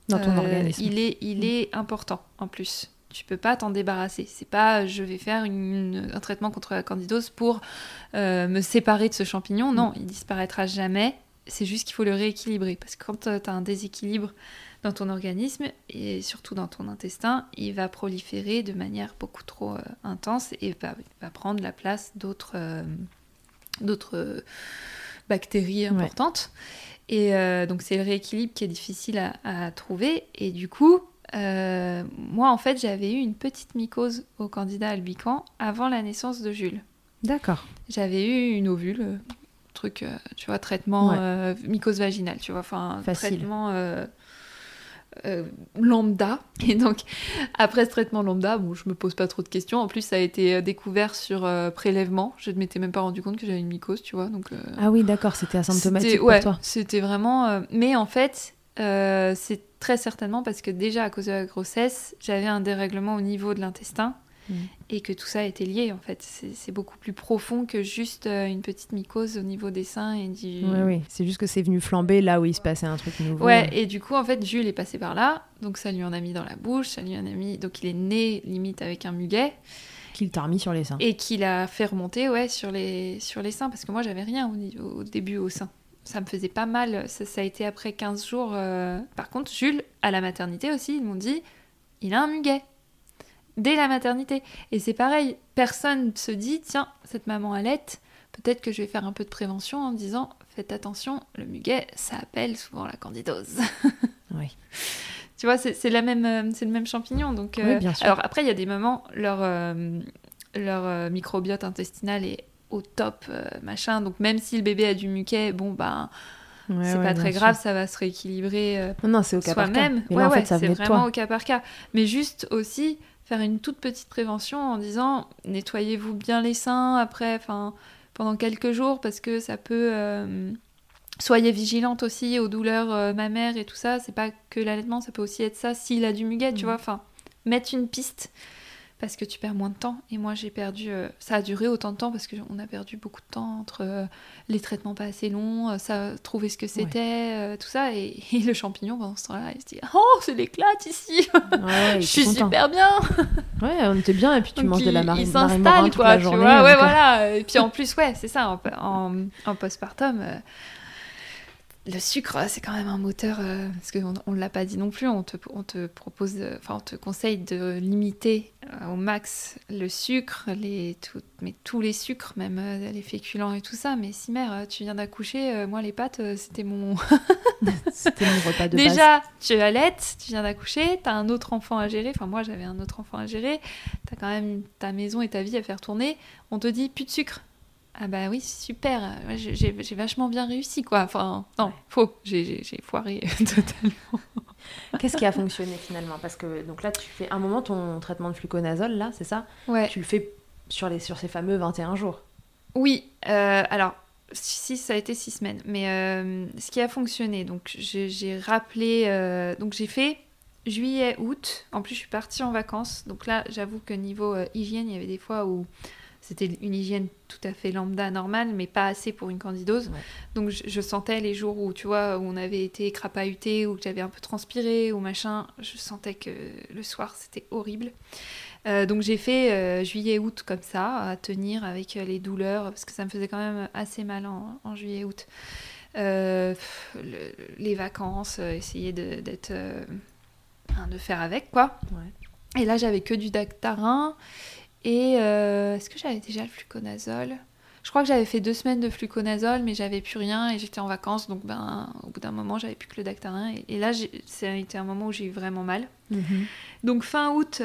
Dans ton euh, organisme. il est, il est important en plus. Tu peux pas t'en débarrasser. C'est pas je vais faire une, un traitement contre la candidose pour euh, me séparer de ce champignon. Non, il disparaîtra jamais. C'est juste qu'il faut le rééquilibrer. Parce que quand euh, tu as un déséquilibre dans ton organisme, et surtout dans ton intestin, il va proliférer de manière beaucoup trop euh, intense et va, va prendre la place d'autres, euh, d'autres euh, bactéries importantes. Ouais. Et euh, donc c'est le rééquilibre qui est difficile à, à trouver. Et du coup, euh, moi en fait, j'avais eu une petite mycose au Candida albicans avant la naissance de Jules. D'accord. J'avais eu une ovule, truc, euh, tu vois, traitement ouais. euh, mycose vaginale, tu vois, enfin traitement euh, euh, lambda. Et donc après ce traitement lambda, bon, je me pose pas trop de questions. En plus, ça a été découvert sur euh, prélèvement. Je ne m'étais même pas rendu compte que j'avais une mycose, tu vois. Donc euh, ah oui, d'accord, c'était asymptomatique c'était, pour ouais, toi. C'était vraiment. Euh, mais en fait, euh, c'est très certainement parce que déjà à cause de la grossesse, j'avais un dérèglement au niveau de l'intestin. Mmh. Et que tout ça était lié en fait, c'est, c'est beaucoup plus profond que juste euh, une petite mycose au niveau des seins et du... Oui, oui, c'est juste que c'est venu flamber là où il se passait un truc nouveau. Ouais, et du coup en fait Jules est passé par là, donc ça lui en a mis dans la bouche, ça lui en a mis... Donc il est né limite avec un muguet. Qu'il t'a remis sur les seins. Et qu'il a fait remonter ouais, sur, les... sur les seins, parce que moi j'avais rien au, niveau... au début au sein. Ça me faisait pas mal, ça, ça a été après quinze jours. Euh... Par contre Jules, à la maternité aussi, ils m'ont dit, il a un muguet. Dès la maternité. Et c'est pareil, personne se dit, tiens, cette maman allaite, peut-être que je vais faire un peu de prévention en me disant, faites attention, le muguet, ça appelle souvent la candidose. Oui. Tu vois, c'est, c'est, la même, c'est le même champignon. Donc, euh, oui, bien sûr. Alors après, il y a des moments, leur, euh, leur euh, microbiote intestinal est au top, euh, machin. Donc même si le bébé a du muguet, bon, ben... Ouais, c'est ouais, pas très grave, sûr. Ça va se rééquilibrer euh, non, non, c'est au cas soi-même. Par cas. Mais ouais, là, en ouais, fait, ça c'est venait de vraiment toi. Au cas par cas. Mais juste aussi... faire une toute petite prévention en disant nettoyez-vous bien les seins après, enfin pendant quelques jours parce que ça peut euh, soyez vigilante aussi aux douleurs euh, mammaires et tout ça, c'est pas que l'allaitement, ça peut aussi être ça s'il a du muguet, mmh. tu vois, enfin mettre une piste parce que tu perds moins de temps et moi j'ai perdu euh, ça a duré autant de temps parce qu'on a perdu beaucoup de temps entre euh, les traitements pas assez longs, euh, ça trouver ce que c'était ouais. euh, tout ça et, et le champignon pendant ce temps-là il se dit oh c'est l'éclate ici ouais, je suis content. Super bien ouais on était bien et puis tu donc manges il, de la marine il s'installe toute quoi la tu journée, vois ouais donc... voilà et puis en plus ouais c'est ça en, en, en postpartum euh, le sucre, c'est quand même un moteur, euh, parce qu'on ne l'a pas dit non plus, on te, on te propose, enfin on te conseille de limiter euh, au max le sucre, les, tout, mais tous les sucres, même euh, les féculents et tout ça. Mais si mère, tu viens d'accoucher, euh, moi les pâtes, euh, c'était mon... c'était mon repas de Déjà, base. tu allaites, tu viens d'accoucher, t'as un autre enfant à gérer, enfin moi j'avais un autre enfant à gérer, t'as quand même ta maison et ta vie à faire tourner, on te dit plus de sucre. Ah bah oui, super, j'ai, j'ai, j'ai vachement bien réussi, quoi. Enfin, non, faux, j'ai, j'ai, j'ai foiré totalement. Qu'est-ce qui a fonctionné finalement ? Parce que donc là, tu fais un moment ton traitement de fluconazole, là, c'est ça ? Ouais. Tu le fais sur, les, sur ces fameux vingt et un jours. Oui, euh, alors, si, ça a été six semaines. Mais euh, ce qui a fonctionné, donc j'ai, j'ai rappelé, euh, donc j'ai fait juillet, août. En plus, je suis partie en vacances. Donc là, j'avoue que niveau euh, hygiène, il y avait des fois où... C'était une hygiène tout à fait lambda, normale, mais pas assez pour une candidose. Ouais. Donc je, je sentais les jours où, tu vois, où on avait été crapahuté, ou que j'avais un peu transpiré, ou machin, je sentais que le soir, c'était horrible. Euh, donc j'ai fait euh, juillet-août comme ça, à tenir avec les douleurs, parce que ça me faisait quand même assez mal en, en juillet-août. Euh, le, les vacances, euh, essayer de, d'être, euh, de faire avec, quoi. Ouais. Et là, j'avais que du Dactarin. Et euh, est-ce que j'avais déjà le fluconazole ? Je crois que j'avais fait deux semaines de fluconazole, mais j'avais plus rien et j'étais en vacances. Donc, ben, au bout d'un moment, j'avais plus que le Dactarin. Et, et là, j'ai, ça a été un moment où j'ai eu vraiment mal. Mm-hmm. Donc, fin août,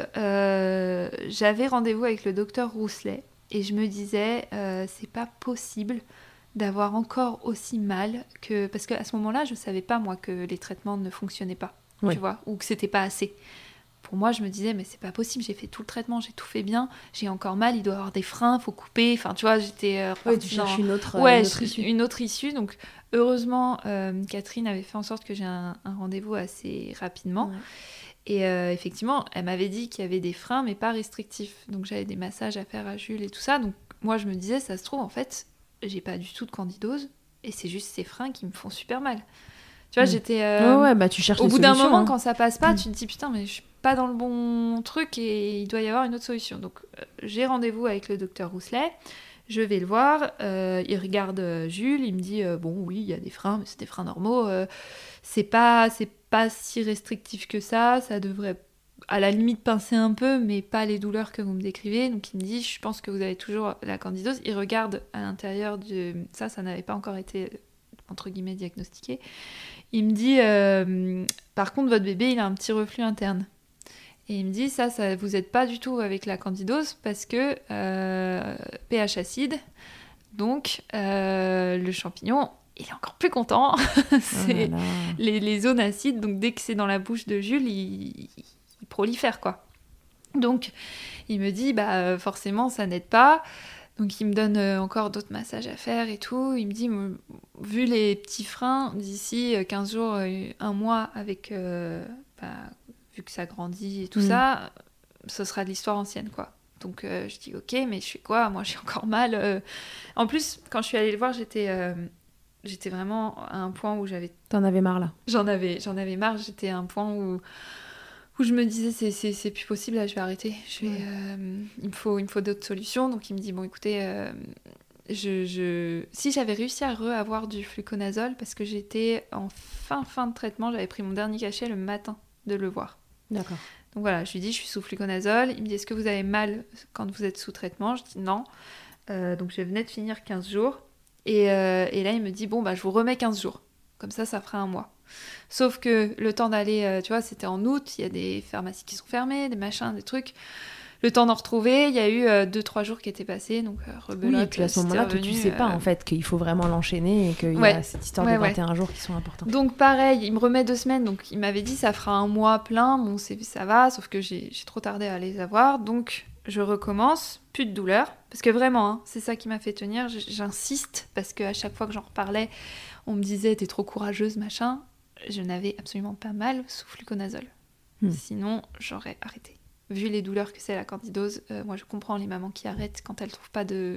euh, j'avais rendez-vous avec le docteur Rousselet. Et je me disais, euh, c'est pas possible d'avoir encore aussi mal que... Parce qu'à ce moment-là, je savais pas, moi, que les traitements ne fonctionnaient pas, oui. Tu vois, ou que c'était pas assez. Pour moi, je me disais, mais c'est pas possible, j'ai fait tout le traitement, j'ai tout fait bien, j'ai encore mal, il doit y avoir des freins, faut couper. Enfin, tu vois, j'étais... Euh, ouais, tu cherches dans... une autre, ouais, une autre issue. Une autre issue. Donc, heureusement, euh, Catherine avait fait en sorte que j'ai un, un rendez-vous assez rapidement. Ouais. Et euh, effectivement, elle m'avait dit qu'il y avait des freins, mais pas restrictifs. Donc, j'avais des massages à faire à Jules et tout ça. Donc, moi, je me disais, ça se trouve, en fait, j'ai pas du tout de candidose, et c'est juste ces freins qui me font super mal. Tu vois, mmh. j'étais... Euh, ouais, ouais, bah tu cherches au les bout d'un solutions, moment, hein. quand ça passe pas, Mmh. tu te dis, putain, mais je suis pas dans le bon truc et il doit y avoir une autre solution. Donc, euh, j'ai rendez-vous avec le docteur Rousselet. Je vais le voir. Euh, il regarde euh, Jules. Il me dit, euh, bon, oui, il y a des freins, mais c'est des freins normaux. Euh, c'est pas, c'est pas si restrictif que ça. Ça devrait, à la limite, pincer un peu, mais pas les douleurs que vous me décrivez. Donc, il me dit, je pense que vous avez toujours la candidose. Il regarde à l'intérieur du... Ça, ça n'avait pas encore été, entre guillemets, diagnostiqué. Il me dit, euh, par contre, votre bébé, il a un petit reflux interne. Et il me dit, ça, ça vous aide pas du tout avec la candidose parce que euh, pH acide, donc euh, le champignon, il est encore plus content. c'est Oh là là. les, les zones acides, donc dès que c'est dans la bouche de Jules, il, il prolifère, quoi. Donc, il me dit, bah forcément, ça n'aide pas. Donc il me donne encore d'autres massages à faire et tout. Il me dit, vu les petits freins, d'ici quinze jours, un mois, avec, euh, bah, vu que ça grandit et tout mmh. ça, ce sera de l'histoire ancienne, quoi. Donc euh, je dis, ok, mais je fais quoi ? Moi, j'ai encore mal. Euh... En plus, quand je suis allée le voir, j'étais, euh, j'étais vraiment à un point où j'avais... T'en avais marre, là ? J'en avais, j'en avais marre. J'étais à un point où... où je me disais c'est, c'est, c'est plus possible, là je vais arrêter, je vais, ouais. euh, il me faut, il me faut d'autres solutions. Donc il me dit bon écoutez, euh, je, je... si j'avais réussi à re-avoir du fluconazole parce que j'étais en fin fin de traitement, j'avais pris mon dernier cachet le matin de le voir. D'accord. Donc voilà, je lui dis je suis sous fluconazole, il me dit est-ce que vous avez mal quand vous êtes sous traitement ? Je dis non, euh, donc je venais de finir quinze jours et, euh, et là il me dit bon bah je vous remets quinze jours, comme ça ça fera un mois. Sauf que le temps d'aller, euh, tu vois, c'était en août, il y a des pharmacies qui sont fermées, des machins, des trucs. Le temps d'en retrouver, il y a eu euh, deux trois jours qui étaient passés, donc euh, rebelote. Oui, et puis à ce moment-là, toi, tu sais pas, euh... en fait, qu'il faut vraiment l'enchaîner et qu'il ouais. y a cette histoire ouais, de vingt et un ouais. jours qui sont importants. Donc pareil, il me remet deux semaines, donc il m'avait dit ça fera un mois plein, bon, c'est, ça va, sauf que j'ai, j'ai trop tardé à les avoir, donc je recommence, plus de douleur, parce que vraiment, hein, c'est ça qui m'a fait tenir, j'insiste, parce qu'à chaque fois que j'en reparlais, on me disait t'es trop courageuse, machin. Je n'avais absolument pas mal sous fluconazole. Hmm. Sinon, j'aurais arrêté. Vu les douleurs que c'est la candidose, euh, moi je comprends les mamans qui arrêtent quand elles ne trouvent pas de...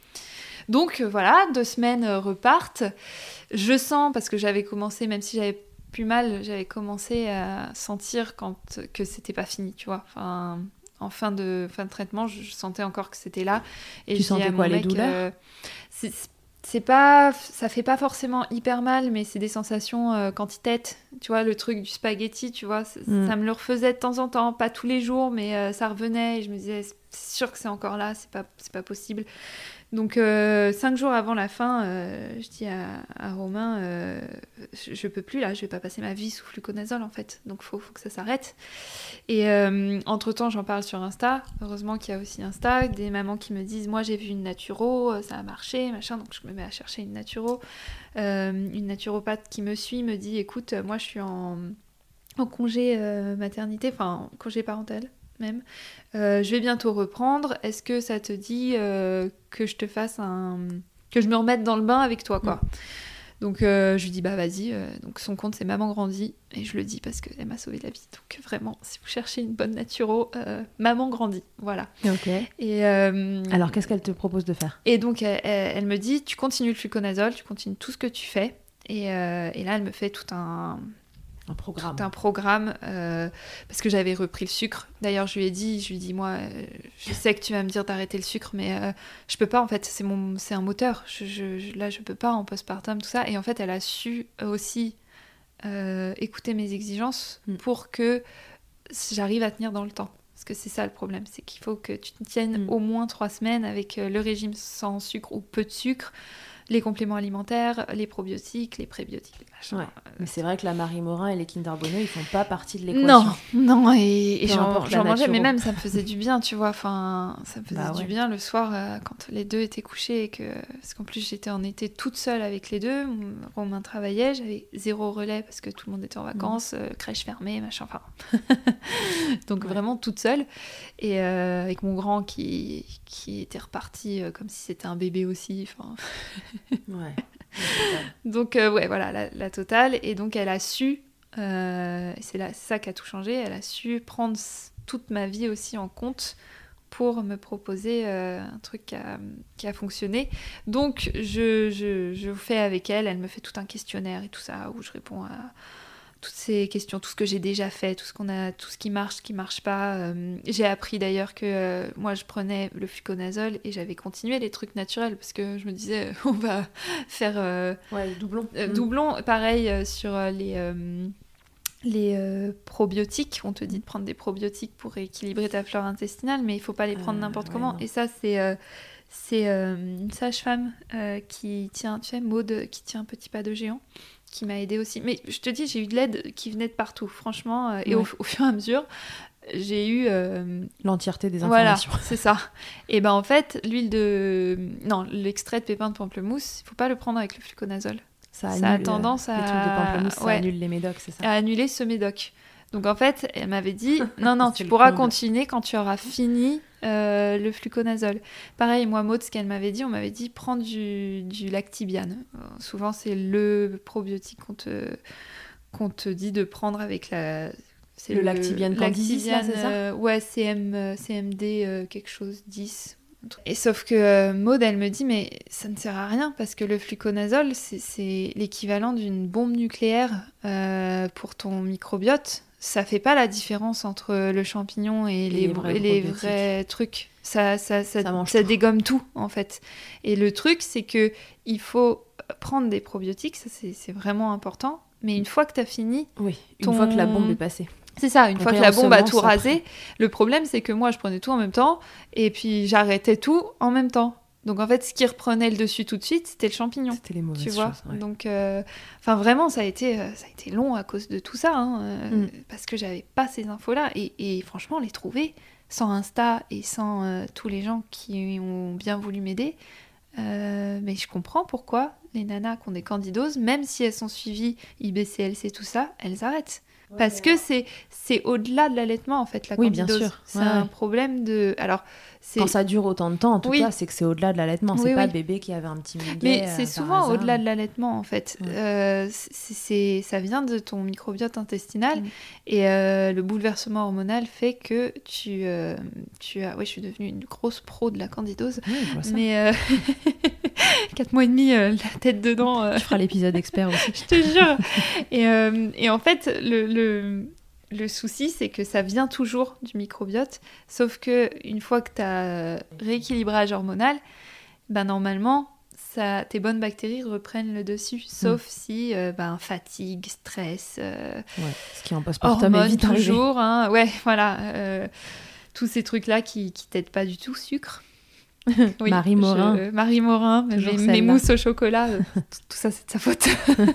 Donc euh, voilà, deux semaines euh, repartent. Je sens, parce que j'avais commencé, même si j'avais plus mal, j'avais commencé à sentir quand, que c'était pas fini, tu vois. Enfin, en fin de, fin de traitement, je, je sentais encore que c'était là. Et tu je sentais dis à quoi, mon les mec, douleurs euh, c'est, c'est pas, ça fait pas forcément hyper mal, mais c'est des sensations euh, quantitête. Tu vois, le truc du spaghetti, tu vois, mm. ça me le refaisait de temps en temps, pas tous les jours, mais euh, ça revenait et je me disais, c'est sûr que c'est encore là, c'est pas, c'est pas possible. Donc, euh, cinq jours avant la fin, euh, je dis à, à Romain, euh, je, je peux plus là, je vais pas passer ma vie sous fluconazole en fait, donc faut, faut que ça s'arrête. Et euh, entre-temps, j'en parle sur Insta, heureusement qu'il y a aussi Insta, des mamans qui me disent, moi j'ai vu une naturo, ça a marché, machin, donc je me mets à chercher une naturo. Euh, une naturopathe qui me suit me dit, écoute, moi je suis en, en congé euh, maternité, enfin congé parental même, euh, je vais bientôt reprendre, est-ce que ça te dit euh, que je te fasse un... que je me remette dans le bain avec toi, quoi. Mmh. Donc euh, je lui dis, bah vas-y, euh, donc son compte c'est Maman Grandit, et je le dis parce qu'elle m'a sauvé la vie, donc vraiment, si vous cherchez une bonne naturo, euh, Maman Grandit, voilà. Ok. Et, euh, alors qu'est-ce qu'elle te propose de faire ? Et donc elle, elle me dit, tu continues le fluconazole, tu continues tout ce que tu fais, et, euh, et là elle me fait tout un... Un programme. Tout un programme, euh, parce que j'avais repris le sucre. D'ailleurs, je lui ai dit, je lui ai dit, moi, euh, je sais que tu vas me dire d'arrêter le sucre, mais euh, je peux pas, en fait, c'est, mon, c'est un moteur. Je, je, je, là, je peux pas, en postpartum, tout ça. Et en fait, elle a su aussi euh, écouter mes exigences mm. pour que j'arrive à tenir dans le temps. Parce que c'est ça le problème, c'est qu'il faut que tu tiennes mm. au moins trois semaines avec le régime sans sucre ou peu de sucre, les compléments alimentaires, les probiotiques, les prébiotiques, les machins. Ouais. Mais c'est vrai que la Marie Morin et les Kinder Bueno, ils font pas partie de l'équation. Non, non, et, et j'en, j'en mangeais, mais même ça me faisait du bien, tu vois. Enfin, ça me faisait bah, du ouais. bien le soir euh, quand les deux étaient couchés et que, parce qu'en plus j'étais en été toute seule avec les deux. Romain travaillait, j'avais zéro relais parce que tout le monde était en vacances, mmh. euh, crèche fermée, machin. Enfin, donc ouais. vraiment toute seule et euh, avec mon grand qui qui était reparti euh, comme si c'était un bébé aussi. Enfin. Ouais. Donc euh, ouais voilà la, la totale, et donc elle a su euh, c'est, là, c'est ça qui a tout changé, elle a su prendre toute ma vie aussi en compte pour me proposer euh, un truc qui a, qui a fonctionné. Donc, je, je, je fais avec elle. Elle me fait tout un questionnaire et tout ça, où je réponds à toutes ces questions, tout ce que j'ai déjà fait, tout ce, qu'on a, tout ce qui marche, ce qui ne marche pas. Euh, j'ai appris d'ailleurs que euh, moi, je prenais le fluconazole et j'avais continué les trucs naturels parce que je me disais, on va faire euh, ouais, doublon. Euh, doublon. Pareil euh, sur euh, les... Euh, Les euh, probiotiques, on te dit de prendre des probiotiques pour équilibrer ta flore intestinale, mais il faut pas les prendre euh, n'importe ouais, comment. non. Et ça, c'est, euh, c'est euh, une sage-femme euh, qui tient, tu sais, Maud, qui tient un petit pas de géant, qui m'a aidée aussi. Mais je te dis, j'ai eu de l'aide qui venait de partout, franchement. Euh, et ouais. au, au fur et à mesure, j'ai eu... Euh... l'entièreté des informations. Voilà, c'est ça. Et ben en fait, l'huile de... Non, l'extrait de pépins de pamplemousse, il faut pas le prendre avec le fluconazole. Ça, ça a tendance euh, à... Les trucs de pamplemousse, ouais. ça annule les médocs, c'est ça? À annuler ce médoc. Donc en fait, elle m'avait dit, non, non, tu pourras comble. continuer quand tu auras fini euh, le fluconazole. Pareil, moi, Maud, ce qu'elle m'avait dit, on m'avait dit, prends du, du Lactibiane. Euh, souvent, c'est le probiotique qu'on te, qu'on te dit de prendre avec la... C'est le, le Lactibiane Candidis, là, c'est ça euh, Ouais, C M, C M D euh, quelque chose, dix. Et sauf que euh, Maud, elle me dit, mais ça ne sert à rien parce que le fluconazole, c'est, c'est l'équivalent d'une bombe nucléaire euh, pour ton microbiote. Ça fait pas la différence entre le champignon et, et les, les, vrais, et les vrais trucs. Ça, ça, ça, ça, ça tout. dégomme tout, en fait. Et le truc, c'est que il faut prendre des probiotiques, ça c'est, c'est vraiment important. Mais une fois que tu as fini... Oui, une ton... fois que la bombe est passée. C'est ça, une Donc fois que la bombe a tout rasé, après. Le problème c'est que moi je prenais tout en même temps et puis j'arrêtais tout en même temps. Donc en fait ce qui reprenait le dessus tout de suite c'était le champignon. C'était les mauvaises tu vois choses. Ouais. Donc euh, enfin vraiment ça a été euh, ça a été long à cause de tout ça hein, euh, mm. parce que j'avais pas ces infos là et, et franchement les trouver sans Insta et sans euh, tous les gens qui ont bien voulu m'aider. Euh, mais je comprends pourquoi les nanas qui ont des candidoses, même si elles sont suivies I B C L C tout ça, elles arrêtent. Ouais, parce que c'est, c'est au-delà de l'allaitement en fait la oui, candidose. Bien sûr. C'est ouais. un problème de... Alors, c'est... Quand ça dure autant de temps, en tout oui. cas, c'est que c'est au-delà de l'allaitement. Oui, c'est oui. pas le bébé qui avait un petit muguet. Mais c'est euh, souvent au-delà de l'allaitement en fait. Ouais. Euh, c'est, c'est, ça vient de ton microbiote intestinal. Mm. Et euh, le bouleversement hormonal fait que tu, euh, tu as... Oui, je suis devenue une grosse pro de la candidose. Oui, je vois ça. Mais... Euh... Quatre mois et demi, euh, la tête dedans. Euh... Tu feras l'épisode expert aussi. Je te jure. Et, euh, et en fait, le, le, le souci, c'est que ça vient toujours du microbiote. Sauf qu'une fois que tu as rééquilibrage hormonal, ben, normalement, ça, tes bonnes bactéries reprennent le dessus. Sauf mmh. si euh, ben, fatigue, stress, euh, ouais, ce qui en postpartum est vite toujours. Hein, ouais, voilà. Euh, tous ces trucs-là qui ne t'aident pas du tout. Sucre. Oui, Marie Morin. Je, Marie Morin, mes, mes mousses au chocolat, euh, tout, tout ça c'est de sa faute.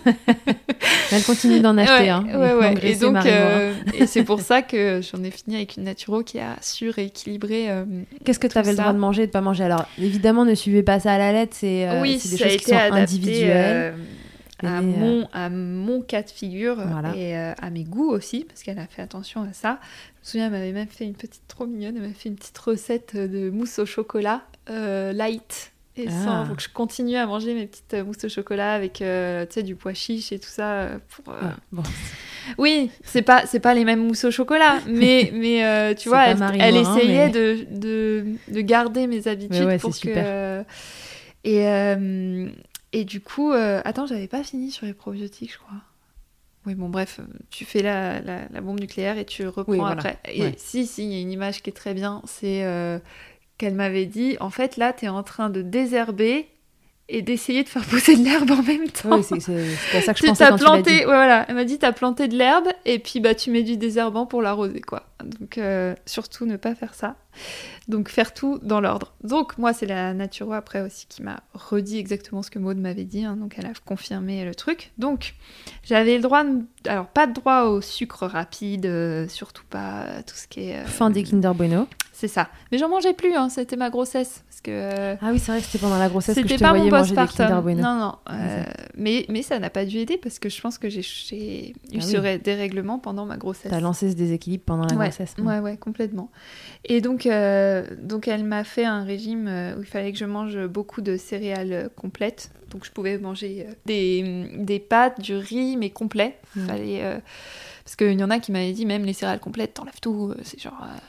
Elle continue d'en acheter. Ouais, hein, ouais, ouais. Et donc, euh, et c'est pour ça que j'en ai fini avec une naturo qui a su rééquilibrer. Euh, Qu'est-ce que tu avais le droit de manger et de pas manger? Alors évidemment, ne suivez pas ça à la lettre, c'est, euh, oui, c'est des ça choses a qui été sont adapté, individuelles. Euh, à, et, mon, euh... à mon cas de figure voilà. et euh, à mes goûts aussi, parce qu'elle a fait attention à ça. Je me souviens, elle m'avait même fait une petite, trop mignonne, elle m'avait fait une petite recette de mousse au chocolat euh, light. Et ah. sans, faut que je continue à manger mes petites mousses au chocolat avec euh, tu sais, du pois chiche et tout ça. Pour, euh... ah, bon. Oui, c'est pas, c'est pas les mêmes mousses au chocolat, mais, mais euh, tu vois, elle, elle Morin, essayait mais... de, de, de garder mes habitudes ouais, pour c'est que... super. Euh, et, euh, et du coup... Euh, attends, j'avais pas fini sur les probiotiques, je crois. Oui, bon, bref, tu fais la, la, la bombe nucléaire et tu reprends oui, voilà. après. Et ouais. si, si, il y a une image qui est très bien, c'est euh, qu'elle m'avait dit, en fait, là, t'es en train de désherber et d'essayer de faire pousser de l'herbe en même temps. Oui, c'est, c'est, c'est à ça que je tu pensais t'as quand planté, tu l'as dit. Ouais, voilà, elle m'a dit, t'as planté de l'herbe et puis bah, tu mets du désherbant pour l'arroser, quoi. Donc, euh, surtout, ne pas faire ça. Donc, faire tout dans l'ordre. Donc, moi, c'est la naturo après aussi qui m'a redit exactement ce que Maud m'avait dit. Hein, donc, elle a confirmé le truc. Donc, j'avais le droit... De... Alors, pas de droit au sucre rapide, euh, surtout pas tout ce qui est... Euh... Fin des Kinder Bueno. C'est ça. Mais j'en mangeais plus, hein, c'était ma grossesse. Parce que, euh... Ah oui, c'est vrai que c'était pendant la grossesse c'était que je te pas voyais mon manger des Kinder Bueno. Non, non. Euh, mais, mais ça n'a pas dû aider parce que je pense que j'ai, j'ai eu ah ce oui. dérèglement pendant ma grossesse. T'as lancé ce déséquilibre pendant la ouais, grossesse. Ouais, ouais, complètement. Et donc, euh, donc, elle m'a fait un régime où il fallait que je mange beaucoup de céréales complètes. Donc, je pouvais manger des, des pâtes, du riz, mais complet. Mmh. Fallait, euh, parce qu'il y en a qui m'avaient dit, même les céréales complètes, t'enlèves tout. C'est genre... Euh,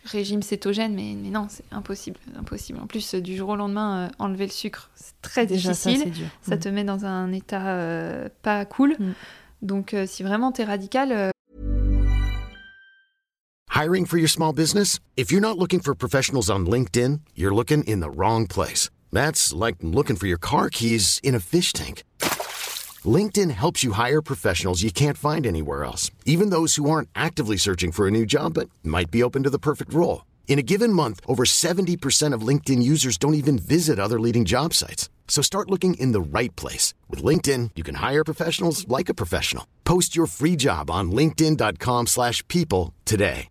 régime cétogène, mais, mais non, c'est impossible, impossible. En plus, du jour au lendemain, euh, enlever le sucre, c'est très Déjà, difficile. ça, c'est dur. Ça Mm. te met dans un état euh, pas cool. Mm. Donc, euh, si vraiment t'es radical... Euh... Hiring for your small business? If you're not looking for professionals on LinkedIn, you're looking in the wrong place. That's like looking for your car keys in a fish tank. LinkedIn helps you hire professionals you can't find anywhere else, even those who aren't actively searching for a new job but might be open to the perfect role. In a given month, over seventy percent of LinkedIn users don't even visit other leading job sites. So start looking in the right place. With LinkedIn, you can hire professionals like a professional. Post your free job on linkedin.com slash people today.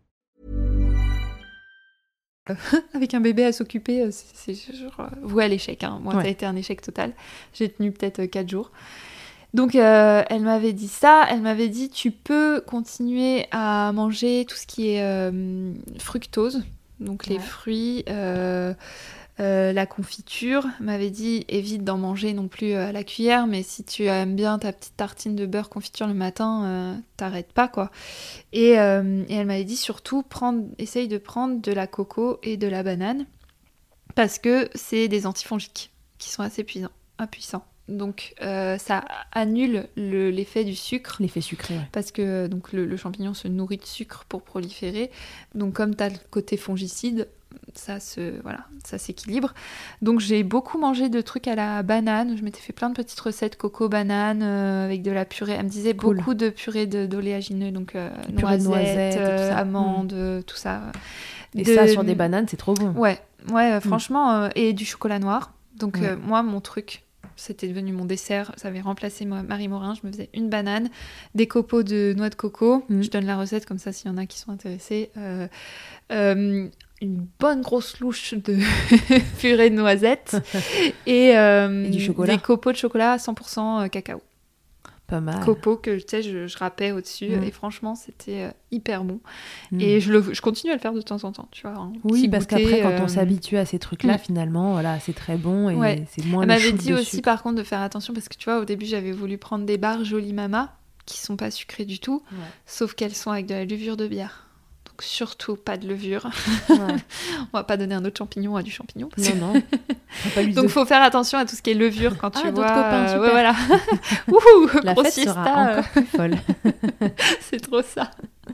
Avec un bébé à s'occuper, c'est, c'est genre euh, voué à l'échec. Hein. Moi, ouais. Ça a été un échec total. J'ai tenu peut-être quatre jours. Donc, euh, elle m'avait dit ça. Elle m'avait dit, tu peux continuer à manger tout ce qui est euh, fructose, donc ouais. les fruits, euh, euh, la confiture. Elle m'avait dit, évite d'en manger non plus à la cuillère, mais si tu aimes bien ta petite tartine de beurre confiture le matin, euh, t'arrêtes pas, quoi. Et, euh, et elle m'avait dit, surtout, prendre, essaye de prendre de la coco et de la banane, parce que c'est des antifongiques qui sont assez puissants. puissants. Donc euh, ça annule le, l'effet du sucre. L'effet sucré, ouais. Parce que donc, le, le champignon se nourrit de sucre pour proliférer. Donc comme tu as le côté fongicide, ça, se, voilà, ça s'équilibre. Donc j'ai beaucoup mangé de trucs à la banane. Je m'étais fait plein de petites recettes coco-banane euh, avec de la purée. Elle me disait cool. Beaucoup de purée de, d'oléagineux, donc euh, noisettes, noisettes euh, amandes, mmh. tout ça. Et de... ça, sur des bananes, c'est trop bon. Ouais, ouais mmh. franchement. Euh, et du chocolat noir. Donc ouais. euh, moi, mon truc... C'était devenu mon dessert, ça avait remplacé Marie Morin. Je me faisais une banane, des copeaux de noix de coco. Mmh. Je donne la recette comme ça s'il y en a qui sont intéressés. Euh, euh, une bonne grosse louche de purée de noisettes et, euh, et du chocolat. Des copeaux de chocolat à cent pour cent cacao. Pas mal. Copeaux que tu sais, je, je râpais au-dessus mmh. et franchement c'était euh, hyper bon. Mmh. Et je, le, je continue à le faire de temps en temps, tu vois. Hein, oui, parce goûter, qu'après quand euh... on s'habitue à ces trucs-là, mmh. finalement, voilà, c'est très bon et ouais. c'est moins. Elle m'avait dit aussi sucre. Par contre de faire attention parce que tu vois au début j'avais voulu prendre des barres Jolie Mama qui sont pas sucrées du tout, ouais. sauf qu'elles sont avec de la levure de bière. Donc surtout pas de levure. Ouais. On va pas donner un autre champignon à du champignon. Parce non non. Pas donc faut faire attention à tout ce qui est levure quand ah, tu vois. Copains, super. Ouais, voilà. Ouh, la grosse fête siesta. sera encore plus folle. C'est trop ça.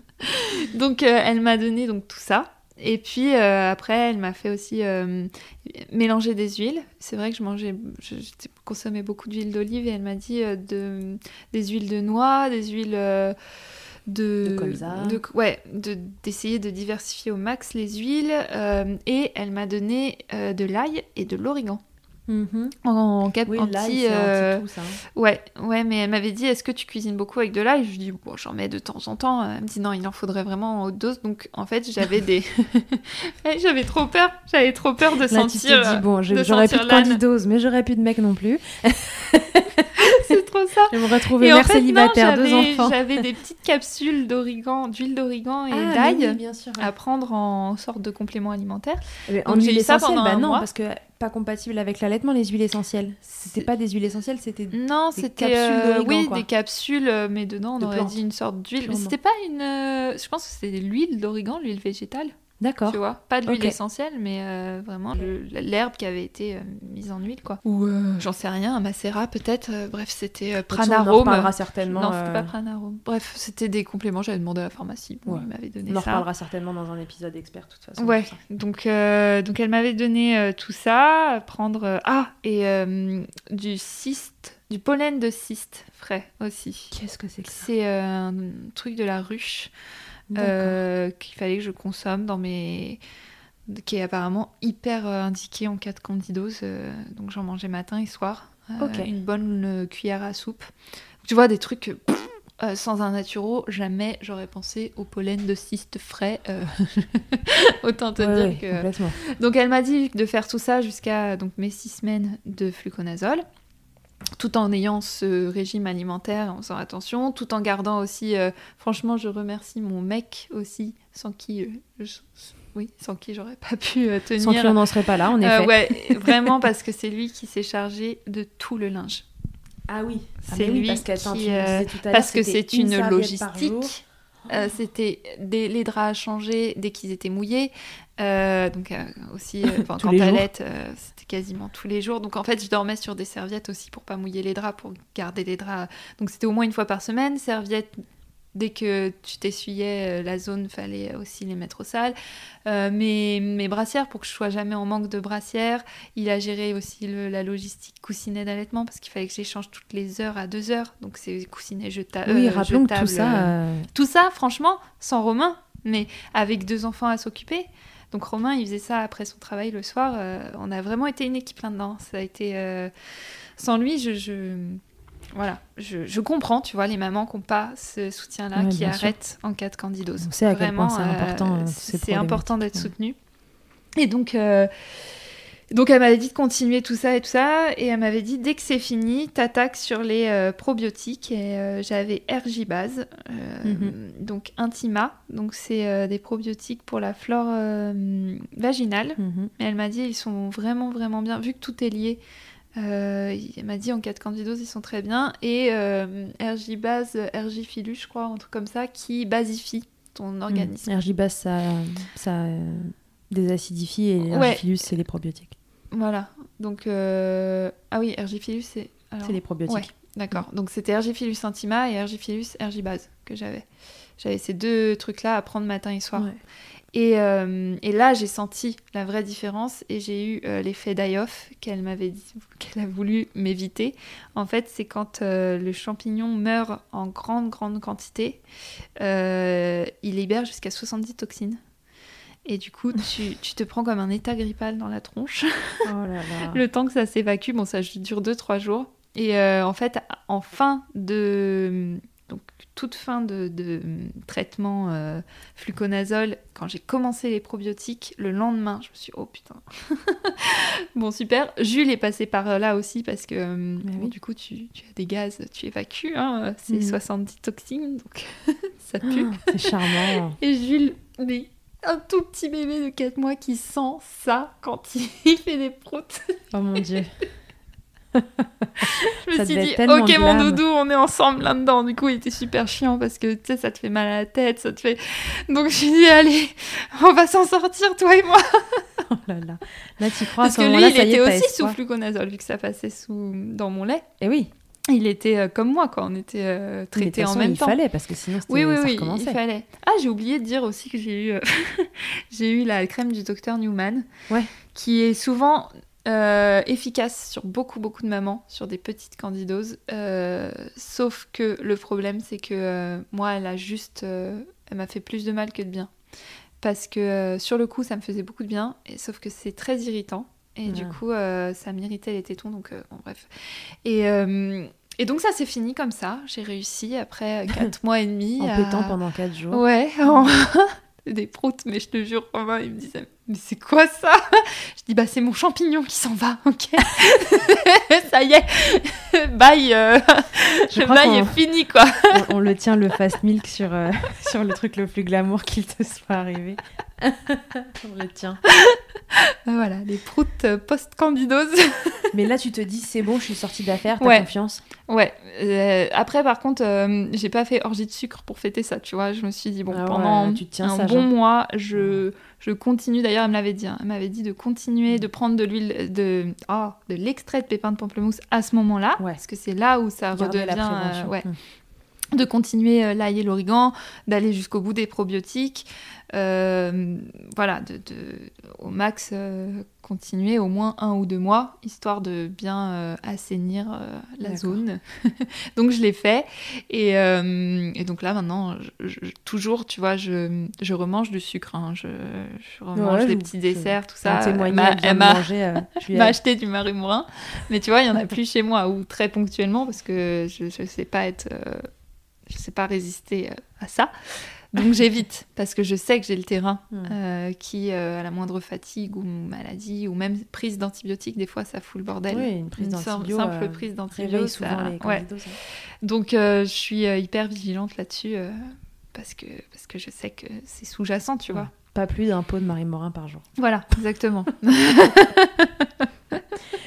Donc euh, elle m'a donné donc tout ça. Et puis euh, après elle m'a fait aussi euh, mélanger des huiles. C'est vrai que je mangeais, je, je consommais beaucoup d'huile d'olive et elle m'a dit euh, de, des huiles de noix, des huiles euh, de, de colza. De, ouais, de, d'essayer de diversifier au max les huiles. Euh, et elle m'a donné euh, de l'ail et de l'origan. Mmh. En, en, cap- oui, en l'ail, petit, c'est euh... anti-tout, ça. Hein. Ouais, ouais, mais elle m'avait dit, est-ce que tu cuisines beaucoup avec de l'ail ? Je lui dis, bon, j'en mets de temps en temps. Elle me dit, non, il en faudrait vraiment en haute dose. Donc, en fait, j'avais des... j'avais trop peur. J'avais trop peur de Là, sentir... tu te dis, bon, je, j'aurais plus de candidose, mais j'aurais plus de mec non plus. C'est trop ça. Je vais me retrouver et mère en fait, célibataire, non, deux enfants. J'avais des petites capsules d'origan, d'huile d'origan et ah, d'ail oui, bien sûr, ouais. à prendre en sorte de complément alimentaire. Mais en huile essentielle, bah non, mois. Parce que pas compatible avec l'allaitement, les huiles essentielles. C'était pas des huiles essentielles, c'était non, des c'était capsules euh, d'origan, oui, quoi. des capsules, mais dedans on de aurait plantes. dit une sorte d'huile. Purement. Mais c'était pas une. Euh, je pense que c'était de l'huile d'origan, l'huile végétale. D'accord. Tu vois, pas de l'huile okay. essentielle, mais euh, vraiment le, l'herbe qui avait été euh, mise en huile, quoi. Ou euh, j'en sais rien, un macérat peut-être. Euh, bref, c'était euh, Pranarome. On en reparlera certainement. Non, c'était euh... pas Pranarome. Bref, c'était des compléments. J'avais demandé à la pharmacie. Bon, ouais. il m'avait donné on ça. On en reparlera certainement dans un épisode expert, de toute façon. Ouais. Donc, euh, donc elle m'avait donné euh, tout ça, prendre euh, ah et euh, du cyste, du pollen de cyste frais aussi. Qu'est-ce que c'est que ça ? C'est euh, un truc de la ruche. Euh, qu'il fallait que je consomme dans mes... qui est apparemment hyper euh, indiqué en cas de candidose. Euh, donc j'en mangeais matin et soir. Euh, okay. Une bonne euh, cuillère à soupe. Tu vois, des trucs... Pff, euh, sans un naturo, jamais j'aurais pensé au pollen de cyste frais. Euh... Autant te ouais, dire ouais, que... Complètement. Donc elle m'a dit de faire tout ça jusqu'à donc, mes six semaines de fluconazole. Tout en ayant ce régime alimentaire, en faisant attention, tout en gardant aussi... Euh, franchement, je remercie mon mec aussi, sans qui... Euh, je, oui, sans qui j'aurais pas pu euh, tenir. Sans qui on n'en serait pas là, en effet. Euh, ouais, vraiment, parce que c'est lui qui s'est chargé de tout le linge. Ah oui, c'est ah lui oui, parce, qui... tu euh, tout à parce que c'était c'est une, une logistique. Euh, c'était des, les draps à changer dès qu'ils étaient mouillés. Euh, donc euh, aussi, euh, quand t'allaites, euh, c'était quasiment tous les jours. Donc en fait, je dormais sur des serviettes aussi pour pas mouiller les draps, pour garder les draps. Donc c'était au moins une fois par semaine. Serviettes, dès que tu t'essuyais, euh, la zone, fallait aussi les mettre au sale. Euh, mes, mes brassières, pour que je sois jamais en manque de brassières. Il a géré aussi le, la logistique coussinet d'allaitement, parce qu'il fallait que j'échange toutes les heures à deux heures. Donc c'est coussinet jeta- oui, euh, rappelons jetable. que tout ça... Euh... Tout ça, franchement, sans Romain, mais avec deux enfants à s'occuper. Donc Romain, il faisait ça après son travail le soir. Euh, on a vraiment été une équipe là-dedans. Ça a été... Euh... Sans lui, je... je... Voilà, je, je comprends, tu vois, les mamans qui n'ont pas ce soutien-là, ouais, qui arrêtent sûr. En cas de candidose. On sait à Vraiment, quel point c'est important. Euh, c'est important d'être ouais. soutenu. Et donc, euh, donc, elle m'avait dit de continuer tout ça et tout ça. Et elle m'avait dit, dès que c'est fini, t'attaques sur les euh, probiotiques. Et euh, j'avais Ergibase, euh, mm-hmm. donc Intima. Donc, c'est euh, des probiotiques pour la flore euh, vaginale. Mm-hmm. Et elle m'a dit, ils sont vraiment, vraiment bien. Vu que tout est lié, Euh, il m'a dit en cas de candidose ils sont très bien, et euh, Ergibase, Ergifilus je crois, un truc comme ça, qui basifie ton organisme. Mmh. Ergibase ça, ça euh, désacidifie, et Ergifilus ouais. c'est les probiotiques. Voilà, donc euh... ah oui, Ergifilus c'est... Alors... c'est les probiotiques. Ouais, d'accord, donc c'était Ergifilus Intima et Ergifilus Ergibase que j'avais. J'avais ces deux trucs là à prendre matin et soir. Ouais. Et, euh, et là, j'ai senti la vraie différence, et j'ai eu euh, l'effet die-off qu'elle m'avait dit, qu'elle a voulu m'éviter. En fait, c'est quand euh, le champignon meurt en grande, grande quantité, euh, il libère jusqu'à soixante-dix toxines. Et du coup, tu, tu te prends comme un état grippal dans la tronche. Oh là là. Le temps que ça s'évacue, bon, ça dure deux trois jours. Et euh, en fait, en fin de... Donc, toute fin de, de traitement euh, fluconazole, quand j'ai commencé les probiotiques, le lendemain, je me suis dit, oh putain. Bon, super. Jules est passé par là aussi, parce que euh, bon, oui. du coup, tu, tu as des gaz, tu évacues, hein, c'est mmh. soixante-dix toxines, donc ça pue. Oh, c'est charmant. Et Jules, mais un tout petit bébé de quatre mois qui sent ça quand il fait des proutes. Oh mon Dieu. Je me ça suis dit, ok mon doudou, on est ensemble là-dedans. Du coup, il était super chiant parce que tu sais, ça te fait mal à la tête, ça te fait. Donc je me suis dit, allez, on va s'en sortir, toi et moi. Oh là là, là tu crois parce que lui, là, il était aussi espoir. Sous fluconazole vu que ça passait sous dans mon lait. Et oui. Il était euh, comme moi, quoi. On était euh, traités en façon, même il temps. Il fallait, parce que sinon c'était, oui, oui, ça oui, recommençait. Il fallait. Ah, j'ai oublié de dire aussi que j'ai eu, euh... j'ai eu la crème du docteur Newman, ouais. qui est souvent euh, efficace sur beaucoup, beaucoup de mamans, sur des petites candidoses. Euh, sauf que le problème, c'est que euh, moi, elle a juste... Euh, elle m'a fait plus de mal que de bien. Parce que euh, sur le coup, ça me faisait beaucoup de bien, et, sauf que c'est très irritant. Et ouais. du coup, euh, ça m'irritait les tétons, donc euh, bon, bref. Et, euh, et donc ça, c'est fini comme ça. J'ai réussi après quatre mois et demi. En à... pétant pendant quatre jours. Ouais, en... des proutes, mais je te jure, Romain, il me disait, mais c'est quoi ça? Je dis, bah c'est mon champignon qui s'en va, ok. Ça y est, bye, euh... le bail est fini, quoi. on, on le tient le fast milk sur, euh, sur le truc le plus glamour qu'il te soit arrivé. On le tient. Voilà, les proutes post-candidose. Mais là, tu te dis, c'est bon, je suis sortie d'affaire, t'as ouais. confiance? Ouais. Euh, après, par contre, euh, j'ai pas fait orgie de sucre pour fêter ça, tu vois. Je me suis dit, bon, ah ouais, pendant tu te tiens un sage, bon hein. mois, je, je continue. D'ailleurs, elle me l'avait dit. Hein. Elle m'avait dit de continuer, de prendre de l'huile, de, oh, de l'extrait de pépins de pamplemousse à ce moment-là. Ouais. Parce que c'est là où ça Garder redevient... la prévention. Euh, ouais. Hum. De continuer euh, l'ail et l'origan, d'aller jusqu'au bout des probiotiques. Euh, voilà, de, de, au max, euh, continuer au moins un ou deux mois, histoire de bien euh, assainir euh, la D'accord. zone. Donc je l'ai fait. Et, euh, et donc là, maintenant, je, je, toujours, tu vois, je, je remange du sucre. Hein. Je, je remange ouais, des je, petits desserts, je, tout ça. Elle m'a, elle m'a, manger, euh, m'a acheté du marimourin. Mais tu vois, il n'y en a plus chez moi, ou très ponctuellement, parce que je ne sais pas être... Euh, je sais pas résister à ça. Donc j'évite, parce que je sais que j'ai le terrain mmh. euh, qui, euh, à la moindre fatigue ou maladie, ou même prise d'antibiotiques, des fois ça fout le bordel. Oui, une prise d'antibiotiques. Simple euh, prise d'antibiotiques. souvent ça... les candidoses. Ouais. Donc euh, je suis euh, hyper vigilante là-dessus, euh, parce, que, parce que je sais que c'est sous-jacent, tu ouais. vois. Pas plus d'un pot de marimourin par jour. Voilà, exactement.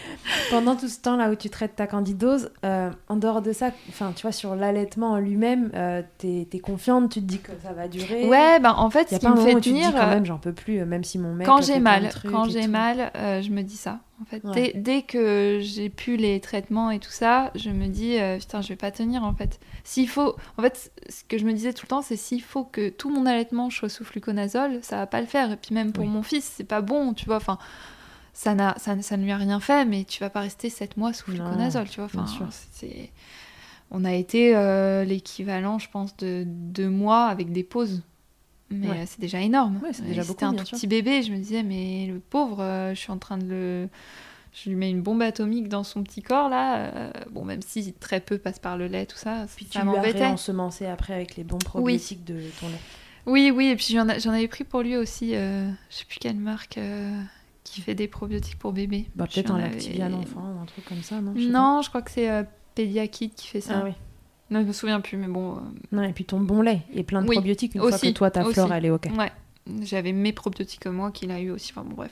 Pendant tout ce temps-là où tu traites ta candidose, euh, en dehors de ça, enfin, tu vois, sur l'allaitement en lui-même, euh, t'es, t'es confiante, tu te dis que ça va durer. Ouais, ben en fait, ce qui me fait tenir, tu te dis quand même, j'en peux plus, même si mon mec. Quand j'ai mal, quand j'ai tout. mal, euh, je me dis ça. En fait, ouais. dès, dès que j'ai pu les traitements et tout ça, je me dis euh, putain, je vais pas tenir en fait. S'il faut, en fait, ce que je me disais tout le temps, c'est s'il faut que tout mon allaitement soit sous fluconazole, ça va pas le faire. Et puis même pour oui. mon fils, c'est pas bon, tu vois. Enfin, ça n'a, ça, ça ne lui a rien fait, mais tu vas pas rester sept mois sous fluconazole, tu vois. Enfin, c'est, on a été euh, l'équivalent, je pense, de deux mois avec des pauses. Mais ouais. c'est déjà énorme. Ouais, c'est déjà beaucoup, c'était un tout sûr. petit bébé. Je me disais, mais le pauvre, euh, je suis en train de le... Je lui mets une bombe atomique dans son petit corps, là. Euh, bon, même si très peu passe par le lait, tout ça, puis ça tu m'embêtait. Tu l'as réensemencé après avec les bons probiotiques oui. de ton lait. Oui, oui. Et puis j'en, a, j'en avais pris pour lui aussi, euh, je sais plus quelle marque, euh, qui fait des probiotiques pour bébé. Bah, peut-être un Lactivia l'enfant ou un truc comme ça, non? Je Non, pas. je crois que c'est euh, Pediakid qui fait ça. Ah oui. Non, je me souviens plus, mais bon. Euh... Non, et puis ton bon lait et plein de oui, probiotiques une aussi, fois que toi ta flore elle est ok. Ouais, j'avais mes probiotiques moi qu'il a eu aussi. Enfin bon bref.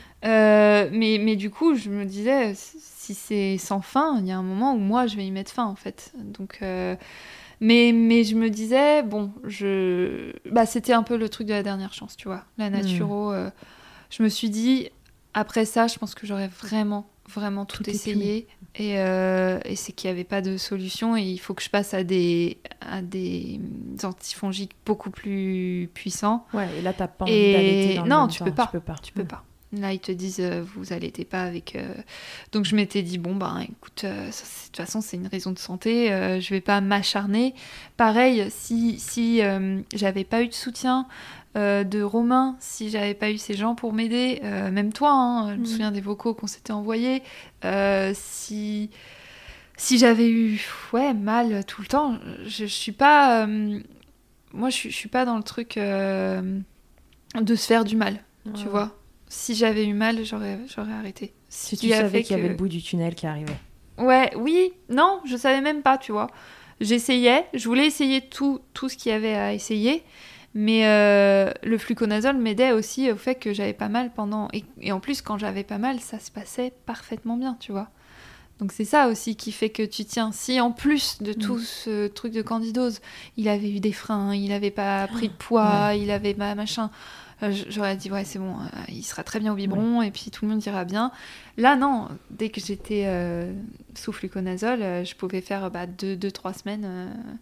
Euh, mais mais du coup je me disais si c'est sans fin, il y a un moment où moi je vais y mettre fin en fait. Donc euh... mais mais je me disais bon je bah c'était un peu le truc de la dernière chance, tu vois. La naturo. Mmh. Euh... Je me suis dit après ça je pense que j'aurais vraiment vraiment tout, tout essayé. Et, euh, et c'est qu'il n'y avait pas de solution et il faut que je passe à des, à des antifongiques beaucoup plus puissants. Ouais, et là, tu n'as pas envie et... d'allaiter dans le non, même tu temps. peux pas. Tu peux pas. Tu peux mmh. pas. Là, ils te disent, euh, vous allaitez pas avec... Euh... Donc, je m'étais dit, bon, ben, écoute, euh, ça, de toute façon, c'est une raison de santé, euh, je vais pas m'acharner. Pareil, si, si euh, j'avais pas eu de soutien... Euh, de Romain, si j'avais pas eu ces gens pour m'aider, euh, même toi, hein, je me mmh. souviens des vocaux qu'on s'était envoyés, euh, si, si j'avais eu ouais, mal tout le temps, je, je suis pas... Euh, moi, je, je suis pas dans le truc euh, de se faire du mal, ouais. tu vois. Si j'avais eu mal, j'aurais, j'aurais arrêté. Si tu savais qu'il y avait que... le bout du tunnel qui arrivait. Ouais, oui, non, je savais même pas, tu vois. J'essayais, je voulais essayer tout, tout ce qu'il y avait à essayer, mais euh, le fluconazole m'aidait aussi au fait que j'avais pas mal pendant... Et, et en plus, quand j'avais pas mal, ça se passait parfaitement bien, tu vois. Donc c'est ça aussi qui fait que tu tiens. Si en plus de tout mmh. ce truc de candidose, il avait eu des freins, il avait pas pris de poids, ouais. il avait ma machin... Euh, j'aurais dit, ouais, c'est bon, euh, il sera très bien au biberon, ouais. et puis tout le monde ira bien. Là, non, dès que j'étais euh, sous fluconazole, euh, je pouvais faire bah, deux, deux, trois semaines... Euh,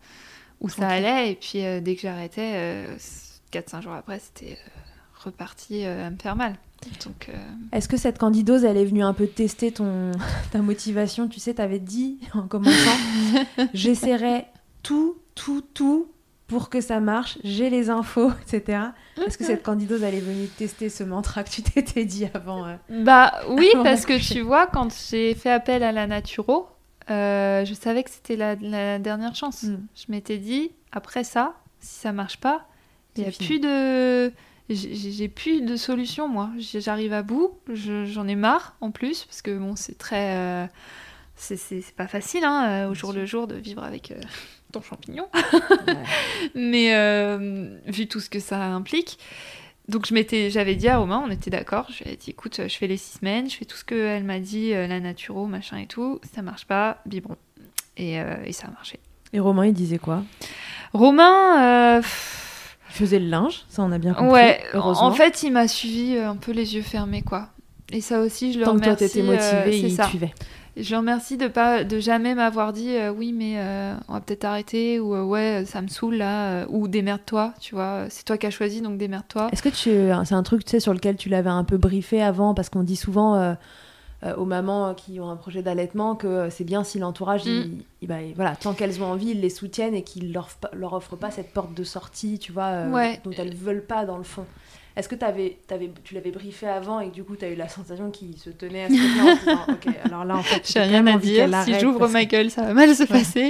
où ça okay. allait, et puis euh, dès que j'arrêtais, euh, quatre cinq jours après, c'était euh, reparti euh, à me faire mal. Donc, euh... Est-ce que cette candidose, elle est venue un peu tester ton... ta motivation? Tu sais, t'avais dit, en commençant, j'essaierai tout, tout, tout pour que ça marche, j'ai les infos, et cetera. Est-ce que cette candidose, elle est venue tester ce mantra que tu t'étais dit avant euh... Bah oui, avant parce que tu vois, quand j'ai fait appel à la naturo, Euh, je savais que c'était la, la dernière chance. Mm. Je m'étais dit, après ça, si ça marche pas, il y a plus de, j'ai, j'ai plus de solution moi. J'arrive à bout, je, j'en ai marre en plus parce que bon, c'est très, euh, c'est, c'est, c'est pas facile hein, au jour le jour de vivre avec euh, ton champignon. Ouais. Mais euh, vu tout ce que ça implique. Donc je m'étais, j'avais dit à Romain, on était d'accord, je lui ai dit écoute, je fais les six semaines, je fais tout ce qu'elle m'a dit, euh, la naturo, machin et tout, ça marche pas, biberon. Et, euh, et ça a marché. Et Romain, il disait quoi? Romain... Euh... Il faisait le linge, ça on a bien compris, ouais, heureusement. En fait, il m'a suivi un peu les yeux fermés, quoi. Et ça aussi, je le Tant remercie. Tant que toi, t'étais motivée, euh, il te suivait. Je le remercie de pas de jamais m'avoir dit euh, oui mais euh, on va peut-être arrêter ou euh, ouais ça me saoule là euh, ou démerde-toi, tu vois, c'est toi qui as choisi donc démerde-toi. Est-ce que tu c'est un truc tu sais sur lequel tu l'avais un peu briefé avant parce qu'on dit souvent euh, euh, aux mamans qui ont un projet d'allaitement que c'est bien si l'entourage mm. il, il, bah, voilà tant qu'elles ont envie ils les soutiennent et qu'ils leur leur offrent pas cette porte de sortie tu vois euh, ouais. dont elles veulent pas dans le fond. Est-ce que t'avais, t'avais, tu l'avais briefé avant et que du coup t'as eu la sensation qu'il se tenait à ce truc-là en disant ok alors là en fait j'ai rien à dire si j'ouvre ma gueule ça va mal se ouais. passer.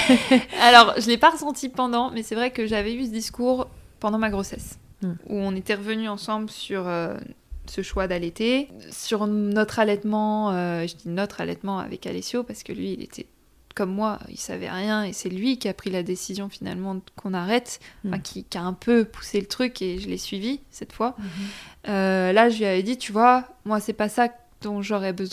Alors je l'ai pas ressenti pendant mais c'est vrai que j'avais eu ce discours pendant ma grossesse mm. où on était revenus ensemble sur euh, ce choix d'allaiter, sur notre allaitement, euh, je dis notre allaitement avec Alessio parce que lui il était comme moi, il savait rien et c'est lui qui a pris la décision finalement qu'on arrête, mmh. enfin, qui, qui a un peu poussé le truc et je l'ai suivi cette fois. Mmh. Euh, là, je lui avais dit, tu vois, moi c'est pas ça dont j'aurais besoin.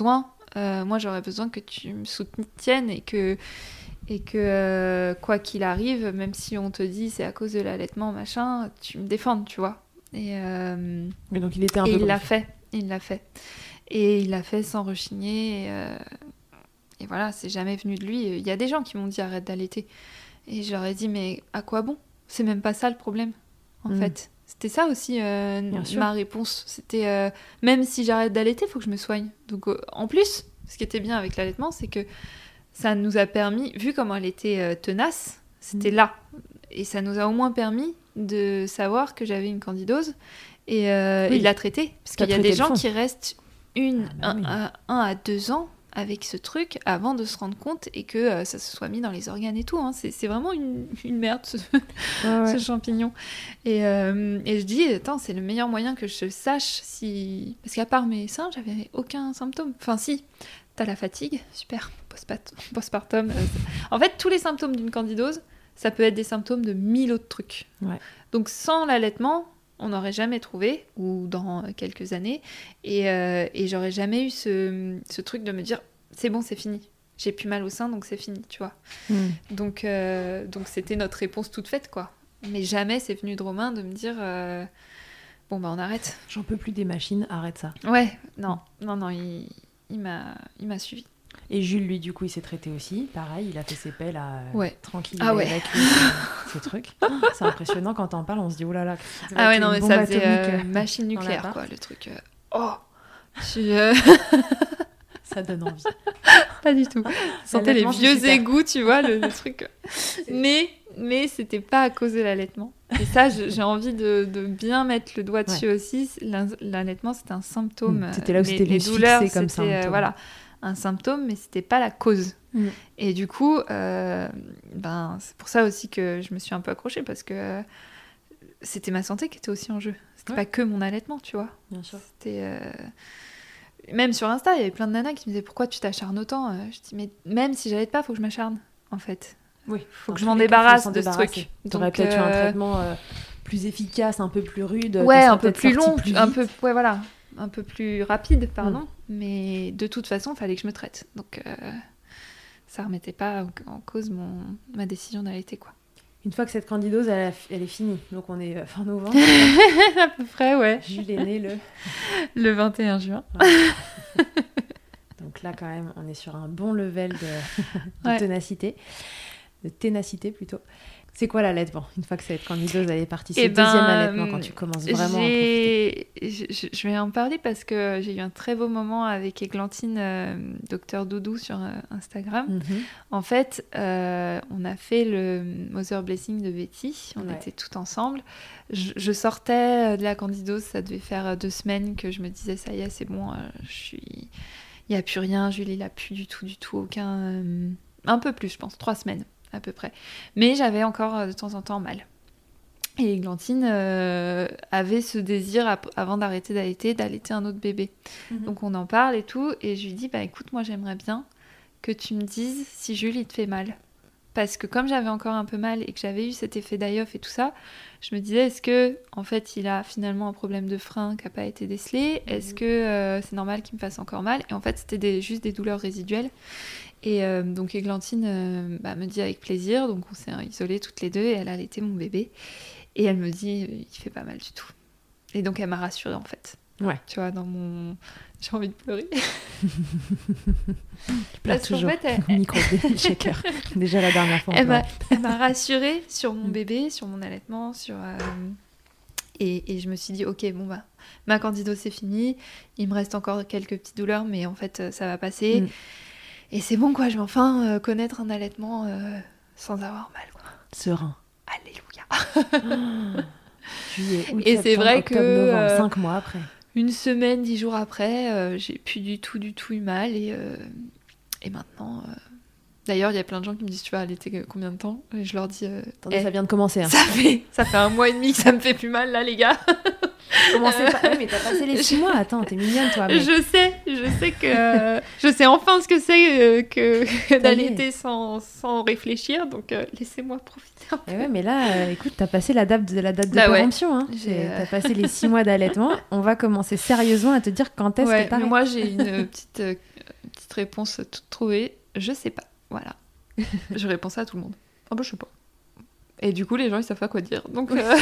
Euh, moi, j'aurais besoin que tu me soutiennes et que, et que euh, quoi qu'il arrive, même si on te dit c'est à cause de l'allaitement, machin, tu me défendes, tu vois. Et, euh, Mais donc il était un et peu il l'a confiant. fait, il l'a fait. Et il l'a fait sans rechigner. Et, euh, et voilà, c'est jamais venu de lui. Il y a des gens qui m'ont dit arrête d'allaiter. Et je leur ai dit mais à quoi bon ? C'est même pas ça le problème, en Mm. fait. C'était ça aussi euh, Bien sûr. ma réponse. C'était euh, même si j'arrête d'allaiter, il faut que je me soigne. Donc euh, en plus, ce qui était bien avec l'allaitement, c'est que ça nous a permis, vu comment elle était euh, tenace, c'était Mm. là. Et ça nous a au moins permis de savoir que j'avais une candidose et, euh, Oui. et de la traiter. Parce T'as qu'il y a traité des le gens fond. qui restent une, Ah bah un, oui. à, un à deux ans avec ce truc avant de se rendre compte et que euh, ça se soit mis dans les organes et tout. Hein. C'est, c'est vraiment une, une merde, ce, Ouais, ouais. ce champignon. Et, euh, et je dis, attends, c'est le meilleur moyen que je sache si... Parce qu'à part mes seins, j'avais aucun symptôme. Enfin, si, t'as la fatigue, super, postpat- postpartum. euh, c'est- en fait, tous les symptômes d'une candidose, ça peut être des symptômes de mille autres trucs. Ouais. Donc, sans l'allaitement, on n'aurait jamais trouvé, ou dans quelques années, et, euh, et j'aurais jamais eu ce, ce truc de me dire, c'est bon, c'est fini. J'ai plus mal au sein, donc c'est fini, tu vois. Mm. Donc, euh, donc c'était notre réponse toute faite, quoi. Mais jamais c'est venu de Romain de me dire euh, bon bah on arrête. J'en peux plus des machines, arrête ça. Ouais, non, non, non, il, il m'a, il m'a suivi. Et Jules, lui, du coup, il s'est traité aussi. Pareil, il a fait ses pelles à... Ouais. tranquille. Ah il ouais. avait avec lui, ce, ce truc. Oh, c'est impressionnant quand t'en parles, on se dit, oh là là. ça va Ah ouais, être non, une mais bombe ça faisait atomique, euh, euh, machine dans nucléaire, l'appart. quoi, le truc. euh, Oh, je suis euh, Ça donne envie. pas du tout. Je sentais les L'allaitement, c'est vieux super. égouts, tu vois, le, le truc. Mais, mais c'était pas à cause de l'allaitement. Et ça, je- j'ai envie de, de bien mettre le doigt dessus aussi. L'in- L'allaitement, c'était un symptôme. Mm. C'était là où Les- c'était les venu se douleurs, fixer comme c'était, euh, symptôme. voilà, un symptôme, mais c'était pas la cause. Mm. Et du coup, euh, ben, c'est pour ça aussi que je me suis un peu accrochée, parce que euh, c'était ma santé qui était aussi en jeu. C'était Ouais. pas que mon allaitement, tu vois. Bien sûr. C'était... euh, Même sur Insta, il y avait plein de nanas qui me disaient pourquoi tu t'acharnes autant. Euh, Je dis mais même si j'allaite pas, faut que je m'acharne, en fait. Oui. Faut Dans que je tous m'en les cas, faut débarrasse s'en de ce débarrasser. truc. T'aurais Donc, peut-être eu un euh, traitement euh, plus efficace, un peu plus rude. Ouais, t'en un serais peu peut-être plus sorti long, plus un vite. peu, ouais, voilà, un peu plus rapide, pardon. Mais de toute façon, il fallait que je me traite. Donc, euh, ça remettait pas en, en cause mon, ma décision d'allaiter, quoi. Une fois que cette candidose, elle, a- elle est finie. Donc on est euh, fin novembre. À peu près, ouais. Jules est né le... Le vingt et un juin. Donc là, quand même, on est sur un bon level de, de Ouais. ténacité. De ténacité, plutôt. C'est quoi l'allaitement ? Une fois que cette candidose, elle est partie, c'est Eh le deuxième ben, allaitement quand tu commences vraiment à en profiter. J'ai... Je, je vais en parler parce que j'ai eu un très beau moment avec Églantine, euh, docteur Doudou, sur euh, Instagram. Mhm. En fait, euh, on a fait le Mother Blessing de Betty. On Ouais. était toutes ensemble. Je, je sortais de la candidose, ça devait faire deux semaines que je me disais ça y est, c'est bon, euh, je suis... il n'y a plus rien. Julie, il n'a plus du tout, du tout aucun... euh, Un peu plus, je pense, trois semaines à peu près. Mais j'avais encore euh, de temps en temps mal. Et Églantine euh, avait ce désir, ap- avant d'arrêter d'allaiter, d'allaiter un autre bébé. Mhm. Donc on en parle et tout, et je lui dis, bah écoute, moi j'aimerais bien que tu me dises si Jules, il te fait mal. Parce que comme j'avais encore un peu mal et que j'avais eu cet effet d'Ayoff et tout ça, je me disais, est-ce que en fait il a finalement un problème de frein qui n'a pas été décelé ? Est-ce que euh, c'est normal qu'il me fasse encore mal ? Et en fait, c'était des, juste des douleurs résiduelles. Et euh, donc Églantine euh, bah, me dit avec plaisir, donc on s'est isolées toutes les deux et elle a allaité mon bébé. Et elle me dit, il fait pas mal du tout. Et donc elle m'a rassurée en fait. Ouais. Tu vois, dans mon... J'ai envie de pleurer. Je pleure Parce qu'en toujours. fait, elle, Au micro de shaker. Déjà la dernière fois. on elle m'a, pleurait. elle m'a rassurée sur mon Mm. bébé, sur mon allaitement, sur... euh, Et, et je me suis dit, ok, bon bah, ma candidose c'est fini, il me reste encore quelques petites douleurs, mais en fait euh, ça va passer. Mm. Et c'est bon quoi, je vais enfin euh, connaître un allaitement euh, sans avoir mal quoi. Serein. Alléluia. Juillet, août, Et c'est septembre, vrai octobre, que, novembre, euh, cinq mois après. Une semaine, dix jours après, euh, j'ai plus du tout, du tout eu mal. Et, euh, et maintenant... euh, D'ailleurs, il y a plein de gens qui me disent, tu vas allaiter combien de temps ? Et je leur dis... euh, Attendez, eh, ça vient de commencer. Hein. ça, fait, ça fait un mois et demi que ça me fait plus mal là les gars. Commencez pas. Oui, mais t'as passé les six mois. Attends, t'es mignonne toi. Mais... Je sais, je sais que... je sais enfin ce que c'est euh, que, que est. d'allaiter sans, sans réfléchir. Donc euh, laissez-moi profiter un peu. Eh ouais, mais là, euh, écoute, t'as passé la date de, la date de Bah ouais. péremption. Hein. J'ai, C'est- euh, T'as passé les six mois d'allaitement. On va commencer sérieusement à te dire quand est-ce Ouais, que t'arrêtes. mais moi j'ai une petite, euh, petite réponse toute trouvée, je sais pas. Voilà. Je réponds ça à tout le monde. Ah bah je sais pas. Et du coup, les gens, ils savent pas quoi dire. Donc, euh...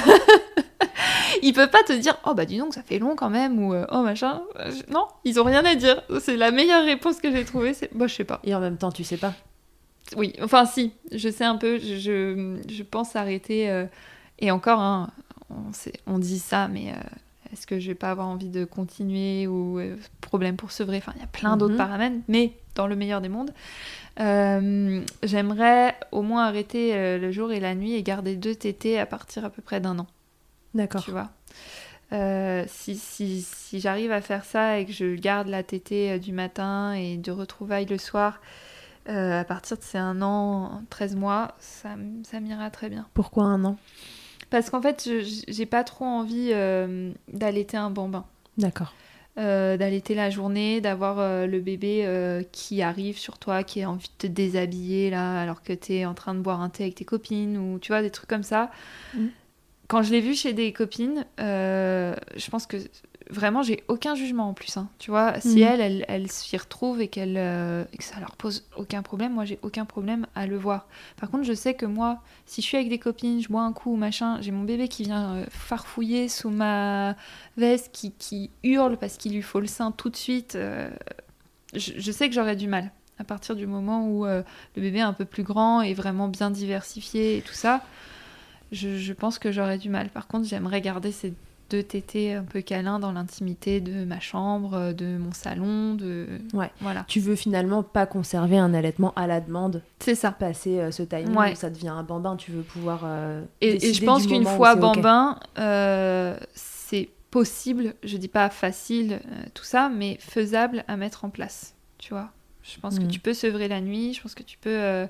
ils peuvent pas te dire, oh bah dis donc, ça fait long quand même, ou oh machin. Non, ils ont rien à dire. C'est la meilleure réponse que j'ai trouvée, c'est bah je sais pas. Et en même temps, tu sais pas. Oui, enfin si, je sais un peu, je, je, je pense arrêter. Euh... Et encore, hein, on, sait, on dit ça, mais euh, est-ce que je vais pas avoir envie de continuer, ou euh, problème pour sevrer. Enfin, il y a plein d'autres mm-hmm. paramètres, mais dans le meilleur des mondes. Euh, j'aimerais au moins arrêter euh, le jour et la nuit et garder deux tétés à partir à peu près d'un an. D'accord. Tu vois. Euh, si, si, si j'arrive à faire ça et que je garde la tétée euh, du matin et de retrouvailles le soir, euh, à partir de ces un an, treize mois, ça, ça m'ira très bien. Pourquoi un an ? Parce qu'en fait, je, j'ai pas trop envie euh, d'allaiter un bambin. D'accord. Euh, d'allaiter la journée, d'avoir euh, le bébé euh, qui arrive sur toi, qui a envie de te déshabiller là, alors que t'es en train de boire un thé avec tes copines, ou tu vois, des trucs comme ça. Mm. Quand je l'ai vu chez des copines, euh, je pense que vraiment, j'ai aucun jugement en plus. Hein, tu vois, si mm. elles, elles, elles s'y retrouvent et, qu'elles, euh, et que ça leur pose aucun problème, moi, j'ai aucun problème à le voir. Par contre, je sais que moi, si je suis avec des copines, je bois un coup ou machin, j'ai mon bébé qui vient euh, farfouiller sous ma veste, qui, qui hurle parce qu'il lui faut le sein tout de suite. Euh, je, je sais que j'aurais du mal. À partir du moment où euh, le bébé est un peu plus grand et vraiment bien diversifié et tout ça, je, je pense que j'aurais du mal. Par contre, j'aimerais garder ces deux tétés un peu câlins dans l'intimité de ma chambre, de mon salon, de... Ouais. Voilà. Tu veux finalement pas conserver un allaitement à la demande. C'est ça. Passer euh, ce timing ouais. où ça devient un bambin, tu veux pouvoir euh, et, et je pense qu'une fois bambin, okay. euh, c'est possible, je dis pas facile, euh, tout ça, mais faisable à mettre en place, tu vois. Je pense mmh. que tu peux sevrer la nuit, je pense que tu peux... Euh,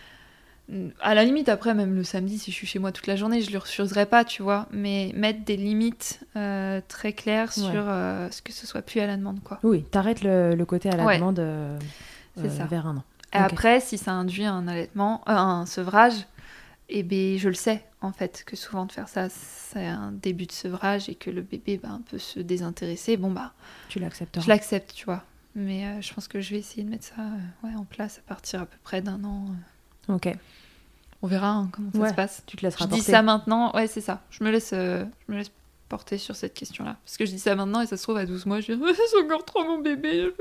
à la limite, après, même le samedi, si je suis chez moi toute la journée, je ne le refuserai pas, tu vois. Mais mettre des limites euh, très claires sur ouais. euh, ce que ce soit plus à la demande, quoi. Oui, t'arrêtes le, le côté à la ouais. demande euh, c'est ça. vers un an. Et okay. après, si ça induit un allaitement, euh, un sevrage, eh ben, je le sais, en fait, que souvent de faire ça, c'est un début de sevrage et que le bébé bah, peut se désintéresser. Bon, bah... Tu l'accepteras. Je l'accepte, tu vois. Mais euh, je pense que je vais essayer de mettre ça euh, ouais, en place à partir à peu près d'un an. Euh. Ok. On verra hein, comment ça ouais, se passe. Tu te laisseras je porter. Je dis ça maintenant, ouais, c'est ça. Je me laisse, euh, je me laisse porter sur cette question-là. Parce que je dis ça maintenant et ça se trouve à douze mois, je vais dire, c'est encore trop mon bébé, je peux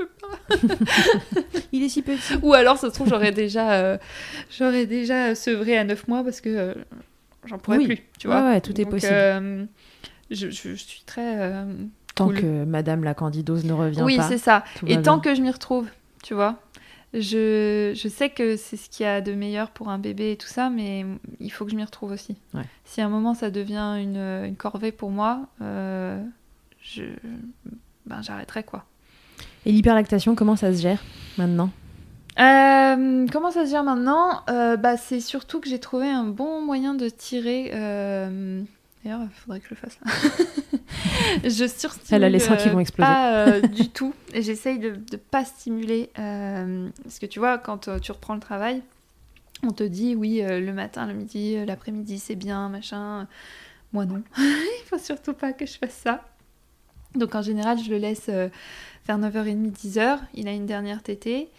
pas. Il est si petit. Ou alors, ça se trouve, j'aurais déjà, euh, j'aurais déjà sevré à neuf mois parce que euh, j'en pourrais oui. plus, tu vois. Ouais, ouais, tout Donc, est possible. Euh, je, je, je suis très... Euh, tant cool. que Madame la candidose ne revient oui, pas. Oui, c'est ça. Et tant bien. que je m'y retrouve, tu vois. Je, je sais que c'est ce qu'il y a de meilleur pour un bébé et tout ça, mais il faut que je m'y retrouve aussi. Ouais. Si à un moment ça devient une, une corvée pour moi, euh, je, ben, j'arrêterai quoi. Et l'hyperlactation, comment ça se gère maintenant ? euh, Comment ça se gère maintenant ? euh, bah, c'est surtout que j'ai trouvé un bon moyen de tirer... Euh... D'ailleurs, il faudrait que je le fasse là. Je surstimule Elle a les seins qui vont exploser. Pas euh, du tout. Et j'essaye de ne pas stimuler. Euh, parce que tu vois, quand euh, tu reprends le travail, on te dit, oui, euh, le matin, le midi, euh, l'après-midi, c'est bien, machin. Moi, non. Il faut surtout pas que je fasse ça. Donc, en général, je le laisse euh, vers neuf heures trente, dix heures. Il a une dernière tétée.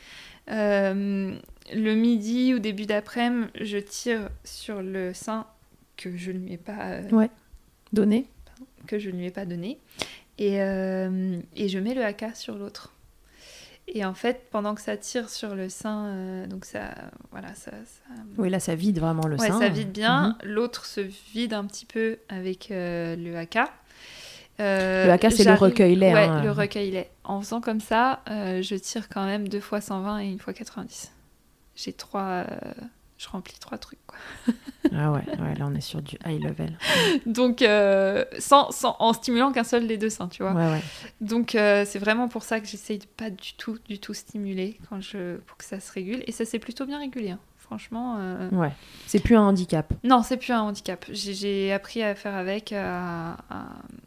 Euh, le midi ou début d'après-midi, je tire sur le sein que je ne lui ai pas... Euh, ouais. Donné. que je ne lui ai pas donné. Et, euh, et je mets le haka sur l'autre. Et en fait, pendant que ça tire sur le sein, euh, donc ça... Voilà, ça, ça... Oui, là, ça vide vraiment le ouais, sein. Ouais, ça vide bien. Mm-hmm. L'autre se vide un petit peu avec euh, le haka. Euh, le haka, c'est le recueil-lait. Ouais, hein. le recueil-lait. En faisant comme ça, euh, je tire quand même deux fois cent vingt et une fois quatre-vingt-dix. J'ai trois... Euh, je remplis trois trucs, quoi. Ah ouais, ouais, là on est sur du high level. Donc, euh, sans, sans, en stimulant qu'un seul des deux seins, tu vois. Ouais, ouais. Donc, euh, c'est vraiment pour ça que j'essaye de pas du tout, du tout stimuler quand je, pour que ça se régule. Et ça s'est plutôt bien régulé, hein. Franchement. Euh... Ouais, c'est plus un handicap. Non, c'est plus un handicap. J'ai, j'ai appris à faire avec, à, à,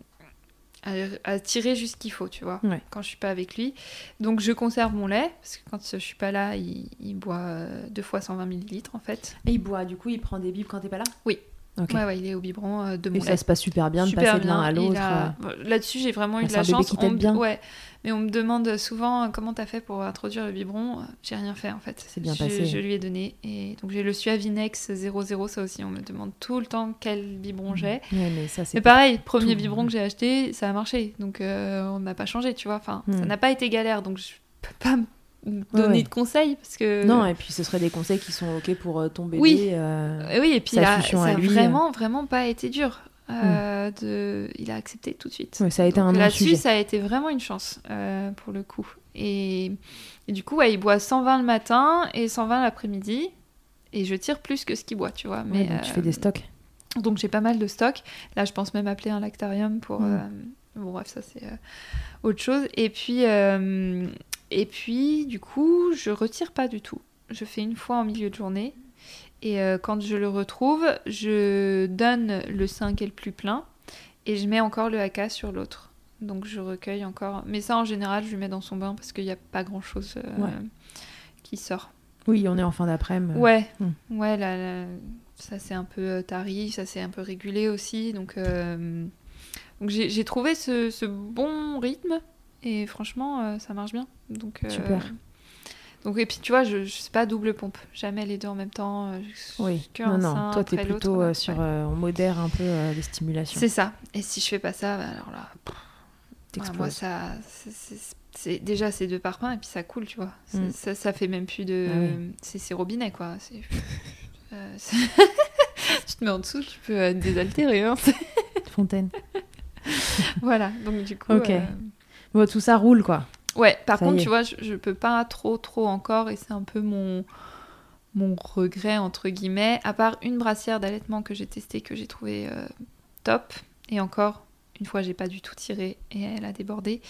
à, à tirer juste ce qu'il faut, tu vois, ouais. quand je suis pas avec lui. Donc, je conserve mon lait, parce que quand je suis pas là, il, il boit deux fois cent vingt millilitres, en fait. Et il boit, du coup, il prend des bibes quand t'es pas là ? Oui. Okay. Ouais, ouais, il est au biberon euh, de mon Et lait. ça se passe super bien super de passer de bien. l'un à l'autre. A... Euh... Là-dessus, j'ai vraiment eu bah, de la c'est un bébé chance. qui t'aide on... bien. Ouais. Mais on me demande souvent comment t'as fait pour introduire le biberon. J'ai rien fait en fait. C'est bien je, passé. Je lui ai donné. Et donc j'ai le Suavinex zéro zéro, ça aussi, on me demande tout le temps quel biberon j'ai. Ouais, mais ça, c'est mais pareil, premier tout. biberon que j'ai acheté, ça a marché. Donc euh, on n'a pas changé, tu vois. Enfin, mm. ça n'a pas été galère, donc je peux pas me donner ouais, ouais. de conseils parce que non, et puis ce seraient des conseils qui sont ok pour euh, ton bébé. Oui, euh, oui, et puis sa là, fusion ça à a lui, vraiment, euh... vraiment pas été dur. Euh, mm. de... Il a accepté tout de suite. Ouais, ça a été donc, un là-dessus, sujet. ça a été vraiment une chance euh, pour le coup. Et, et du coup, ouais, il boit cent vingt le matin et cent vingt l'après-midi. Et je tire plus que ce qu'il boit, tu vois. Mais ouais, donc euh... tu fais des stocks. Donc j'ai pas mal de stocks. Là, je pense même appeler un lactarium pour. Mm. Euh... Bon, bref, ça c'est euh, autre chose. Et puis, euh... et puis, du coup, je retire pas du tout. Je fais une fois en milieu de journée. Et euh, quand je le retrouve, je donne le sein qui est le plus plein et je mets encore le haka sur l'autre. Donc je recueille encore. Mais ça, en général, je le mets dans son bain parce qu'il n'y a pas grand-chose euh, ouais. qui sort. Oui, on est en fin d'après-midi. Ouais, mmh. ouais là, là, ça c'est un peu tari, ça c'est un peu régulé aussi. Donc, euh, donc j'ai, j'ai trouvé ce, ce bon rythme et franchement, euh, ça marche bien. Donc, euh, super. Donc, et puis tu vois, je, je sais pas double pompe, jamais les deux en même temps. Je, oui, que non, un non, sein toi t'es plutôt l'autre, euh, sur, ouais. euh, on modère un peu euh, les stimulations. C'est ça, et si je fais pas ça, bah, alors là, voilà, moi ça, c'est, c'est, c'est, déjà c'est deux parpaings et puis ça coule, tu vois. Mm. Ça, ça fait même plus de, ah oui. c'est, c'est robinet quoi. C'est, euh, c'est... tu te mets en dessous, tu peux euh, désaltérer. Hein. Fontaine. Voilà, donc du coup. Ok. Euh... Bon, tout ça roule quoi. Ouais, par ça contre, tu vois, je, je peux pas trop, trop encore, et c'est un peu mon, mon regret, entre guillemets, à part une brassière d'allaitement que j'ai testée, que j'ai trouvée euh, top, et encore, une fois, j'ai pas du tout tiré, et elle a débordé,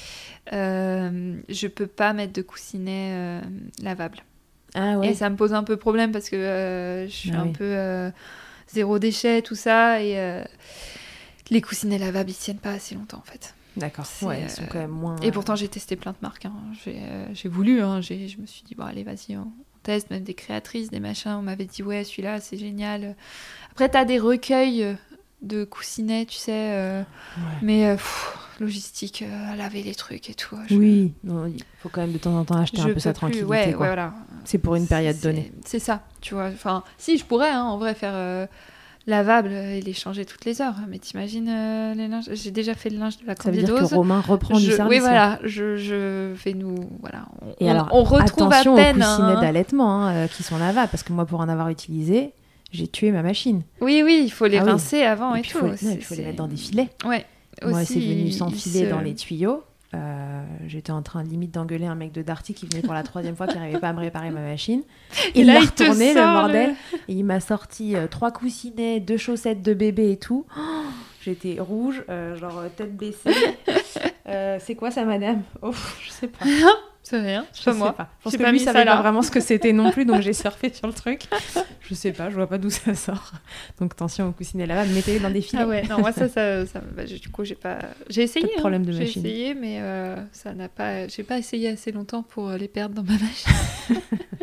euh, je peux pas mettre de coussinet euh, lavable. Ah ouais. Et ça me pose un peu problème, parce que euh, je suis ah un oui. peu euh, zéro déchet, tout ça, et euh, les coussinets lavables, ils tiennent pas assez longtemps, en fait. D'accord, c'est, ouais, ils sont quand même moins... Et pourtant, j'ai testé plein de marques. Hein. J'ai, euh, j'ai voulu, hein. j'ai, je me suis dit, bon, allez, vas-y, on teste, même des créatrices, des machins. On m'avait dit, ouais, celui-là, c'est génial. Après, t'as des recueils de coussinets, tu sais, euh, ouais. mais euh, pff, logistique, euh, à laver les trucs et tout. Je... Oui, non, il faut quand même de temps en temps acheter je un peu sa tranquillité. Ouais, quoi. Ouais, voilà. C'est pour une période c'est, donnée. C'est ça, tu vois. Enfin, si, je pourrais, hein, en vrai, faire... Euh, lavable et les changer toutes les heures. Mais t'imagines euh, les linges. J'ai déjà fait le linge de la candidose. Ça veut dire que Romain reprend je, du service. Oui, voilà. Je, je vais nous... Voilà. On, et on, alors, on retrouve attention à peine... aux coussinets hein. d'allaitement hein, euh, qui sont lavables. Parce que moi, pour en avoir utilisé, j'ai tué ma machine. Oui, oui, il faut les ah, rincer oui. avant et, et tout. tout. Il faut, faut les mettre dans des filets. Ouais. Moi, aussi, c'est venu sans filet se... dans les tuyaux. Euh, j'étais en train limite d'engueuler un mec de Darty qui venait pour la troisième fois qui n'arrivait pas à me réparer ma machine. Et il là, l'a il retourné le bordel le... et il m'a sorti euh, trois coussinets, deux chaussettes de bébé et tout. Oh, j'étais rouge, euh, genre tête baissée. euh, c'est quoi ça, madame? Oh, je sais pas. C'est rien, je pas sais moi. Pas. Je pense j'ai que pas lui mis savait ça pas vraiment ce que c'était non plus, donc j'ai surfé sur le truc. Je sais pas, je vois pas d'où ça sort. Donc attention aux coussinets lavables, mettez-les dans des filets. Ah ouais, non, moi ça, ça, ça bah, du coup j'ai pas, j'ai essayé. Pas de problème hein. de j'ai machine. J'ai essayé, mais euh, ça n'a pas, j'ai pas essayé assez longtemps pour les perdre dans ma machine.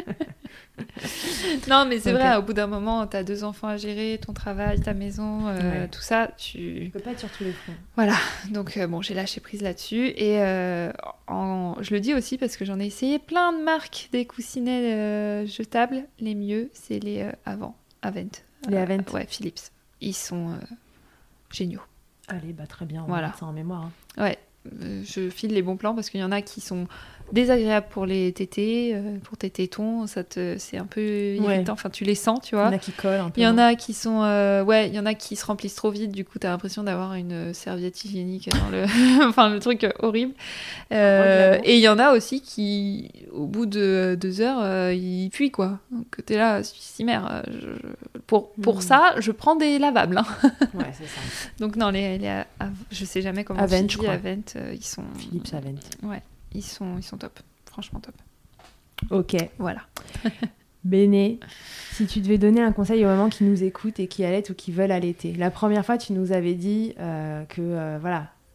Non, mais c'est okay. vrai, au bout d'un moment, t'as deux enfants à gérer, ton travail, ta maison, euh, ouais. tout ça, tu... Tu peux pas être sur tous les fronts. Voilà, donc euh, bon, j'ai lâché prise là-dessus. Et euh, en... je le dis aussi parce que j'en ai essayé plein de marques des coussinets euh, jetables. Les mieux, c'est les euh, Avant, Avent. Les euh, Avent Ouais, Philips. Ils sont euh, géniaux. Allez, bah très bien, on voilà. va mettre ça en mémoire. Hein. Ouais, euh, je file les bons plans parce qu'il y en a qui sont... désagréable pour les tétés, euh, pour tes tétons, ça te, c'est un peu irritant. Ouais. Enfin, tu les sens, tu vois. Il y en a qui collent un peu. Il y en a qui sont, euh, ouais, il y en a qui se remplissent trop vite. Du coup, t'as l'impression d'avoir une serviette hygiénique dans le, enfin, le truc horrible. Euh, et il y en a aussi qui, au bout de deux heures, euh, ils puient quoi. Donc t'es là, si mère. Pour pour mmh. ça, je prends des lavables. Hein. Ouais, c'est ça. Donc non, les, les je sais jamais comment. Avent, je crois. Avent, euh, ils sont. Philips Avent. Ouais. Ils sont, ils sont top, franchement top. Ok. Voilà. Béné, si tu devais donner un conseil aux mamans qui nous écoutent et qui allaitent ou qui veulent allaiter. La première fois, tu nous avais dit euh, que euh, voilà,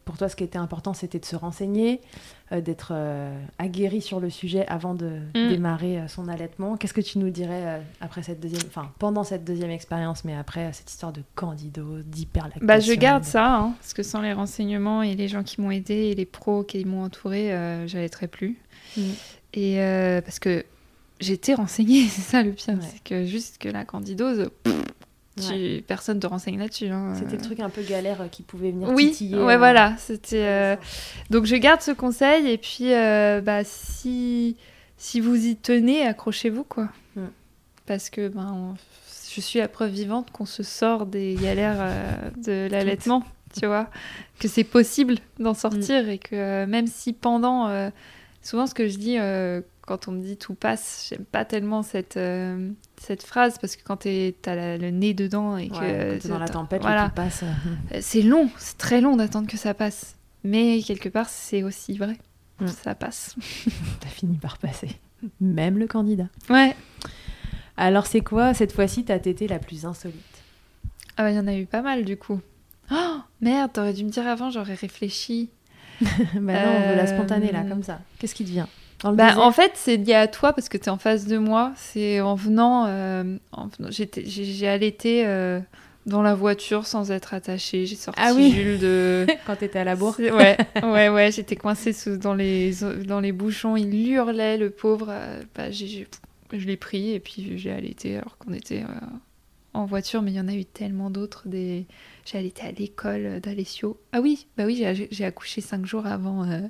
pour toi, ce qui était important, c'était de se renseigner, euh, d'être euh, aguerri sur le sujet avant de mm. démarrer euh, son allaitement. Qu'est-ce que tu nous dirais euh, après cette deuxième, enfin pendant cette deuxième expérience, mais après euh, cette histoire de candidose, d'hyperlactation? Bah, je garde de... ça, hein, parce que sans les renseignements et les gens qui m'ont aidée et les pros qui m'ont entourée, euh, j'allaiterais plus. Mm. Et euh, parce que j'étais renseignée, c'est ça le pire, ouais. c'est que juste que la candidose. Pff, Tu... Ouais. Personne te renseigne là-dessus. Hein. C'était le truc un peu galère qui pouvait venir oui, titiller. Ouais, euh... voilà. C'était, euh... Donc, je garde ce conseil. Et puis, euh, bah, si... si vous y tenez, accrochez-vous, quoi. Mm. Parce que ben, on... je suis la preuve vivante qu'on se sort des galères euh, de l'allaitement, tu vois. Que c'est possible d'en sortir. Mm. Et que euh, même si pendant... Euh... Souvent, ce que je dis... Euh... Quand on me dit tout passe, j'aime pas tellement cette, euh, cette phrase parce que quand t'es, t'as la, le nez dedans et que ouais, quand t'es dans la tempête, voilà, le tout passe. Euh, c'est long, c'est très long d'attendre que ça passe. Mais quelque part, c'est aussi vrai. Mm. Ça passe. T'as fini par passer. Même le candidat. Ouais. Alors, c'est quoi cette fois-ci ta tétée la plus insolite? Ah, il y en a eu pas mal du coup. Oh merde, t'aurais dû me dire avant, j'aurais réfléchi. Bah non, euh... on veut la spontanée là, comme ça. Qu'est-ce qui te vient? Bah, en fait, c'est lié à toi parce que tu es en face de moi. C'est en venant. Euh, en venant j'étais, j'ai, j'ai allaité euh, dans la voiture sans être attachée. J'ai sorti ah oui. Jules de. Quand tu étais à la bourre. Ouais, ouais, ouais. J'étais coincée sous, dans, les, dans les bouchons. Il hurlait, le pauvre. Euh, bah, j'ai, j'ai, je l'ai pris et puis j'ai allaité alors qu'on était euh, en voiture. Mais il y en a eu tellement d'autres. Des... J'ai allaité à l'école d'Alessio. Ah oui, bah oui, j'ai, j'ai accouché cinq jours avant. Euh...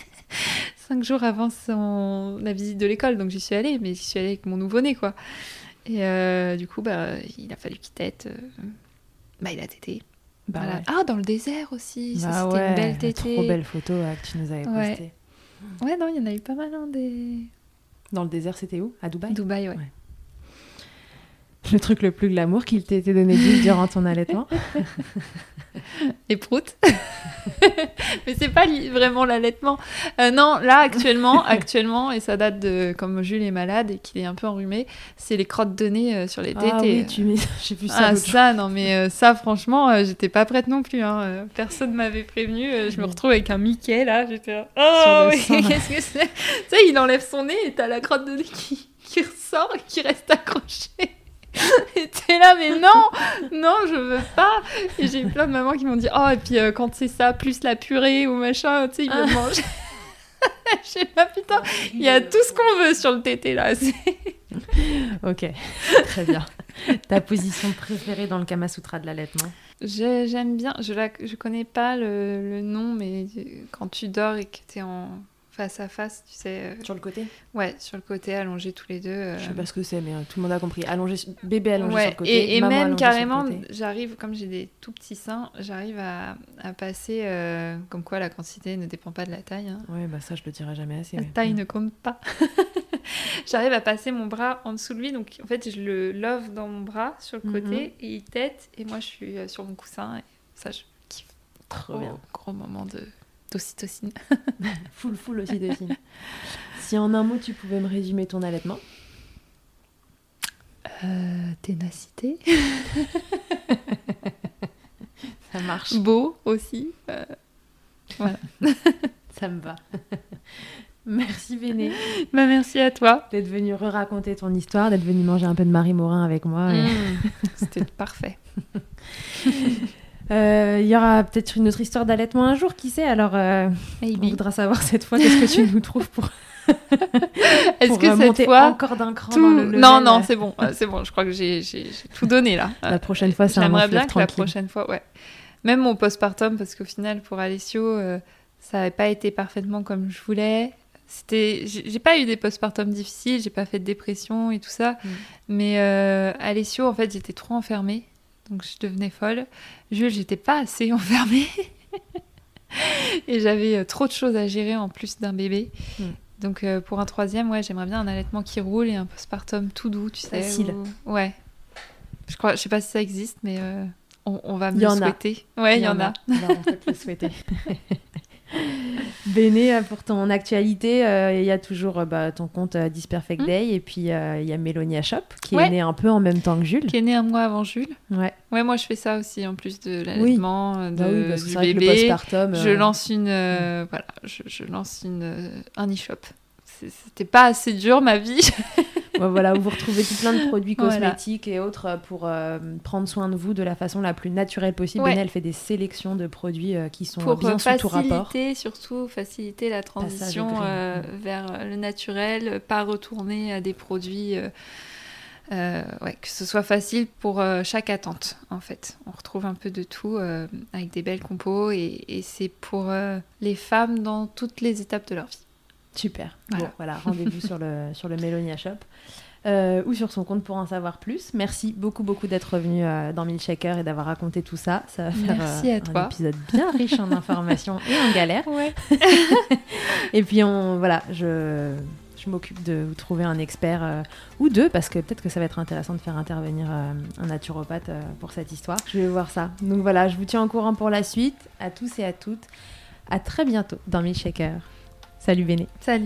Cinq jours avant son... la visite de l'école, donc j'y suis allée, mais j'y suis allée avec mon nouveau-né, quoi. Et euh, du coup, bah, il a fallu qu'il tète. Euh... Bah, il a tété. Bah voilà. ouais. Ah, dans le désert aussi, bah ça, c'était ouais, une belle tétée. Trop belle photo euh, que tu nous avais ouais. postée. Ouais, non, il y en a eu pas mal, hein, des... Dans le désert, c'était où? À Dubaï? Dubaï, ouais. ouais. Le truc le plus glamour qu'il t'était donné durant ton allaitement? Et prout. Mais c'est pas li- vraiment l'allaitement. Euh, non, là actuellement, actuellement, et ça date de comme Jules est malade et qu'il est un peu enrhumé, c'est les crottes de nez euh, sur les tétés. Ah oui, tu mets... j'ai vu ça. Ah ça, non mais euh, ça, franchement, euh, j'étais pas prête non plus. Hein. Euh, personne m'avait prévenu. Euh, je me retrouve avec un Mickey là. J'étais là, oh oui, qu'est-ce que c'est? Tu sais, il enlève son nez et t'as la crotte de nez qui, qui ressort et qui reste accrochée. Et t'es là, mais non, non, je veux pas. Et j'ai eu plein de mamans qui m'ont dit, oh, et puis euh, quand c'est ça, plus la purée ou machin, tu sais, ils veulent manger. Je sais pas, putain, il y a tout ce qu'on veut sur le tété là. C'est... Ok, très bien. Ta position préférée dans le Kama Sutra de l'allaitement? J'ai, J'aime bien, je, la, je connais pas le, le nom, mais quand tu dors et que t'es en face à face, tu sais. Euh... Sur le côté? Ouais, sur le côté, allongés tous les deux. Euh... Je sais pas ce que c'est, mais euh, tout le monde a compris. Allongé, bébé allongé ouais, sur le côté. Et, et même carrément, côté. J'arrive, comme j'ai des tout petits seins, j'arrive à, à passer, euh, comme quoi la quantité ne dépend pas de la taille. Hein. Ouais, bah ça, je le dirai jamais assez. La ouais. taille ouais. ne compte pas. J'arrive à passer mon bras en dessous de lui, donc en fait, je le love dans mon bras sur le côté, mm-hmm. et il tète, et moi, je suis sur mon coussin, et ça, je kiffe. Trop gros, bien. Gros moment de... d'ocytocine. full, full ocytocine. Si en un mot, tu pouvais me résumer ton allaitement? euh, Ténacité. Ça marche. Beau aussi. Euh, voilà. Ça me va. Merci Béné. Bah, merci à toi. D'être venue re-raconter ton histoire, d'être venue manger un peu de Marie Morin avec moi. Et... Mmh, c'était parfait. Il euh, y aura peut-être une autre histoire d'allaitement un jour, qui sait. Alors, euh, on voudra savoir cette fois qu'est-ce que tu nous trouves pour. Est-ce pour que cette fois encore d'un cran tout... dans le level. Non, non, c'est bon, c'est bon. Je crois que j'ai, j'ai, j'ai tout donné là. La prochaine fois, c'est un J'aimerais bien que tranquille. la prochaine fois, ouais. Même mon postpartum, parce qu'au final, pour Alessio, euh, ça n'avait pas été parfaitement comme je voulais. C'était, j'ai, j'ai pas eu des postpartum difficiles, j'ai pas fait de dépression et tout ça. Mm. Mais euh, Alessio, en fait, j'étais trop enfermée. Donc je devenais folle. Jules, j'étais pas assez enfermée. Et j'avais trop de choses à gérer en plus d'un bébé. Mm. Donc euh, pour un troisième, ouais, j'aimerais bien un allaitement qui roule et un postpartum tout doux, tu sais. Facile. Où... Ouais. Je crois, je sais pas si ça existe, mais euh, on, on va me le souhaiter. A. Ouais, il y, y en a. a. Alors, on peut te le souhaiter. Béné, pour ton actualité, il euh, y a toujours euh, bah, ton compte euh, This Perfect mmh. Day et puis il euh, y a Melonia Shop qui ouais. est né un peu en même temps que Jules. Qui est né un mois avant Jules. Ouais. Ouais, moi je fais ça aussi en plus de l'allaitement, oui. de, bah oui, parce que du c'est bébé. Vrai que le postpartum, je euh... lance une, euh, mmh. voilà, je, je lance une euh, un e-shop. C'est, c'était pas assez dur ma vie. Ouais, voilà, où vous retrouvez tout plein de produits cosmétiques voilà. et autres pour euh, prendre soin de vous de la façon la plus naturelle possible. Ouais. Béné, elle fait des sélections de produits euh, qui sont pour bien sous tout rapport. Pour faciliter, surtout faciliter la transition euh, vers le naturel, pas retourner à des produits, euh, euh, ouais, que ce soit facile pour euh, chaque attente en fait. On retrouve un peu de tout euh, avec des belles compos et, et c'est pour euh, les femmes dans toutes les étapes de leur vie. Super. Voilà, bon, voilà rendez-vous sur le, sur le Melonia Shop euh, ou sur son compte pour en savoir plus. Merci beaucoup, beaucoup d'être venu euh, dans Milkshaker et d'avoir raconté tout ça. Ça va faire Merci euh, à toi. un épisode bien riche en informations et en galères. Ouais. Et puis, on, voilà, je, je m'occupe de vous trouver un expert euh, ou deux parce que peut-être que ça va être intéressant de faire intervenir euh, un naturopathe euh, pour cette histoire. Je vais voir ça. Donc voilà, je vous tiens au courant pour la suite. À tous et à toutes. À très bientôt dans Milkshaker. Salut Béné. Salut.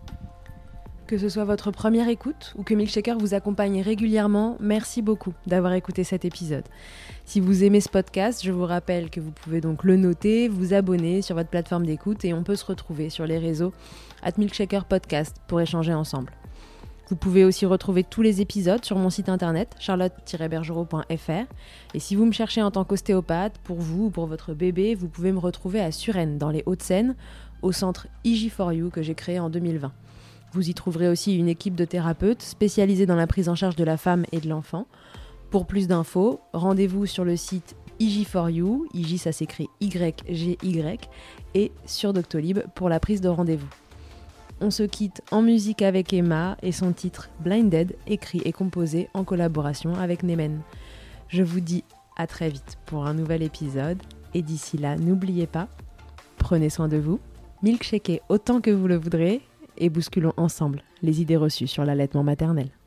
Que ce soit votre première écoute ou que Milkshaker vous accompagne régulièrement, merci beaucoup d'avoir écouté cet épisode. Si vous aimez ce podcast, je vous rappelle que vous pouvez donc le noter, vous abonner sur votre plateforme d'écoute et on peut se retrouver sur les réseaux at Milkshaker Podcast pour échanger ensemble. Vous pouvez aussi retrouver tous les épisodes sur mon site internet charlotte tiret bergerot point f r et si vous me cherchez en tant qu'ostéopathe, pour vous ou pour votre bébé, vous pouvez me retrouver à Suresnes dans les Hauts-de-Seine au centre I J four You que j'ai créé en deux mille vingt. Vous y trouverez aussi une équipe de thérapeutes spécialisés dans la prise en charge de la femme et de l'enfant. Pour plus d'infos, rendez-vous sur le site I J four You, I J ça s'écrit Y G Y, et sur Doctolib pour la prise de rendez-vous. On se quitte en musique avec Emma et son titre Blinded, écrit et composé en collaboration avec Nemen. Je vous dis à très vite pour un nouvel épisode, et d'ici là, n'oubliez pas, prenez soin de vous, milkshakez autant que vous le voudrez et bousculons ensemble les idées reçues sur l'allaitement maternel.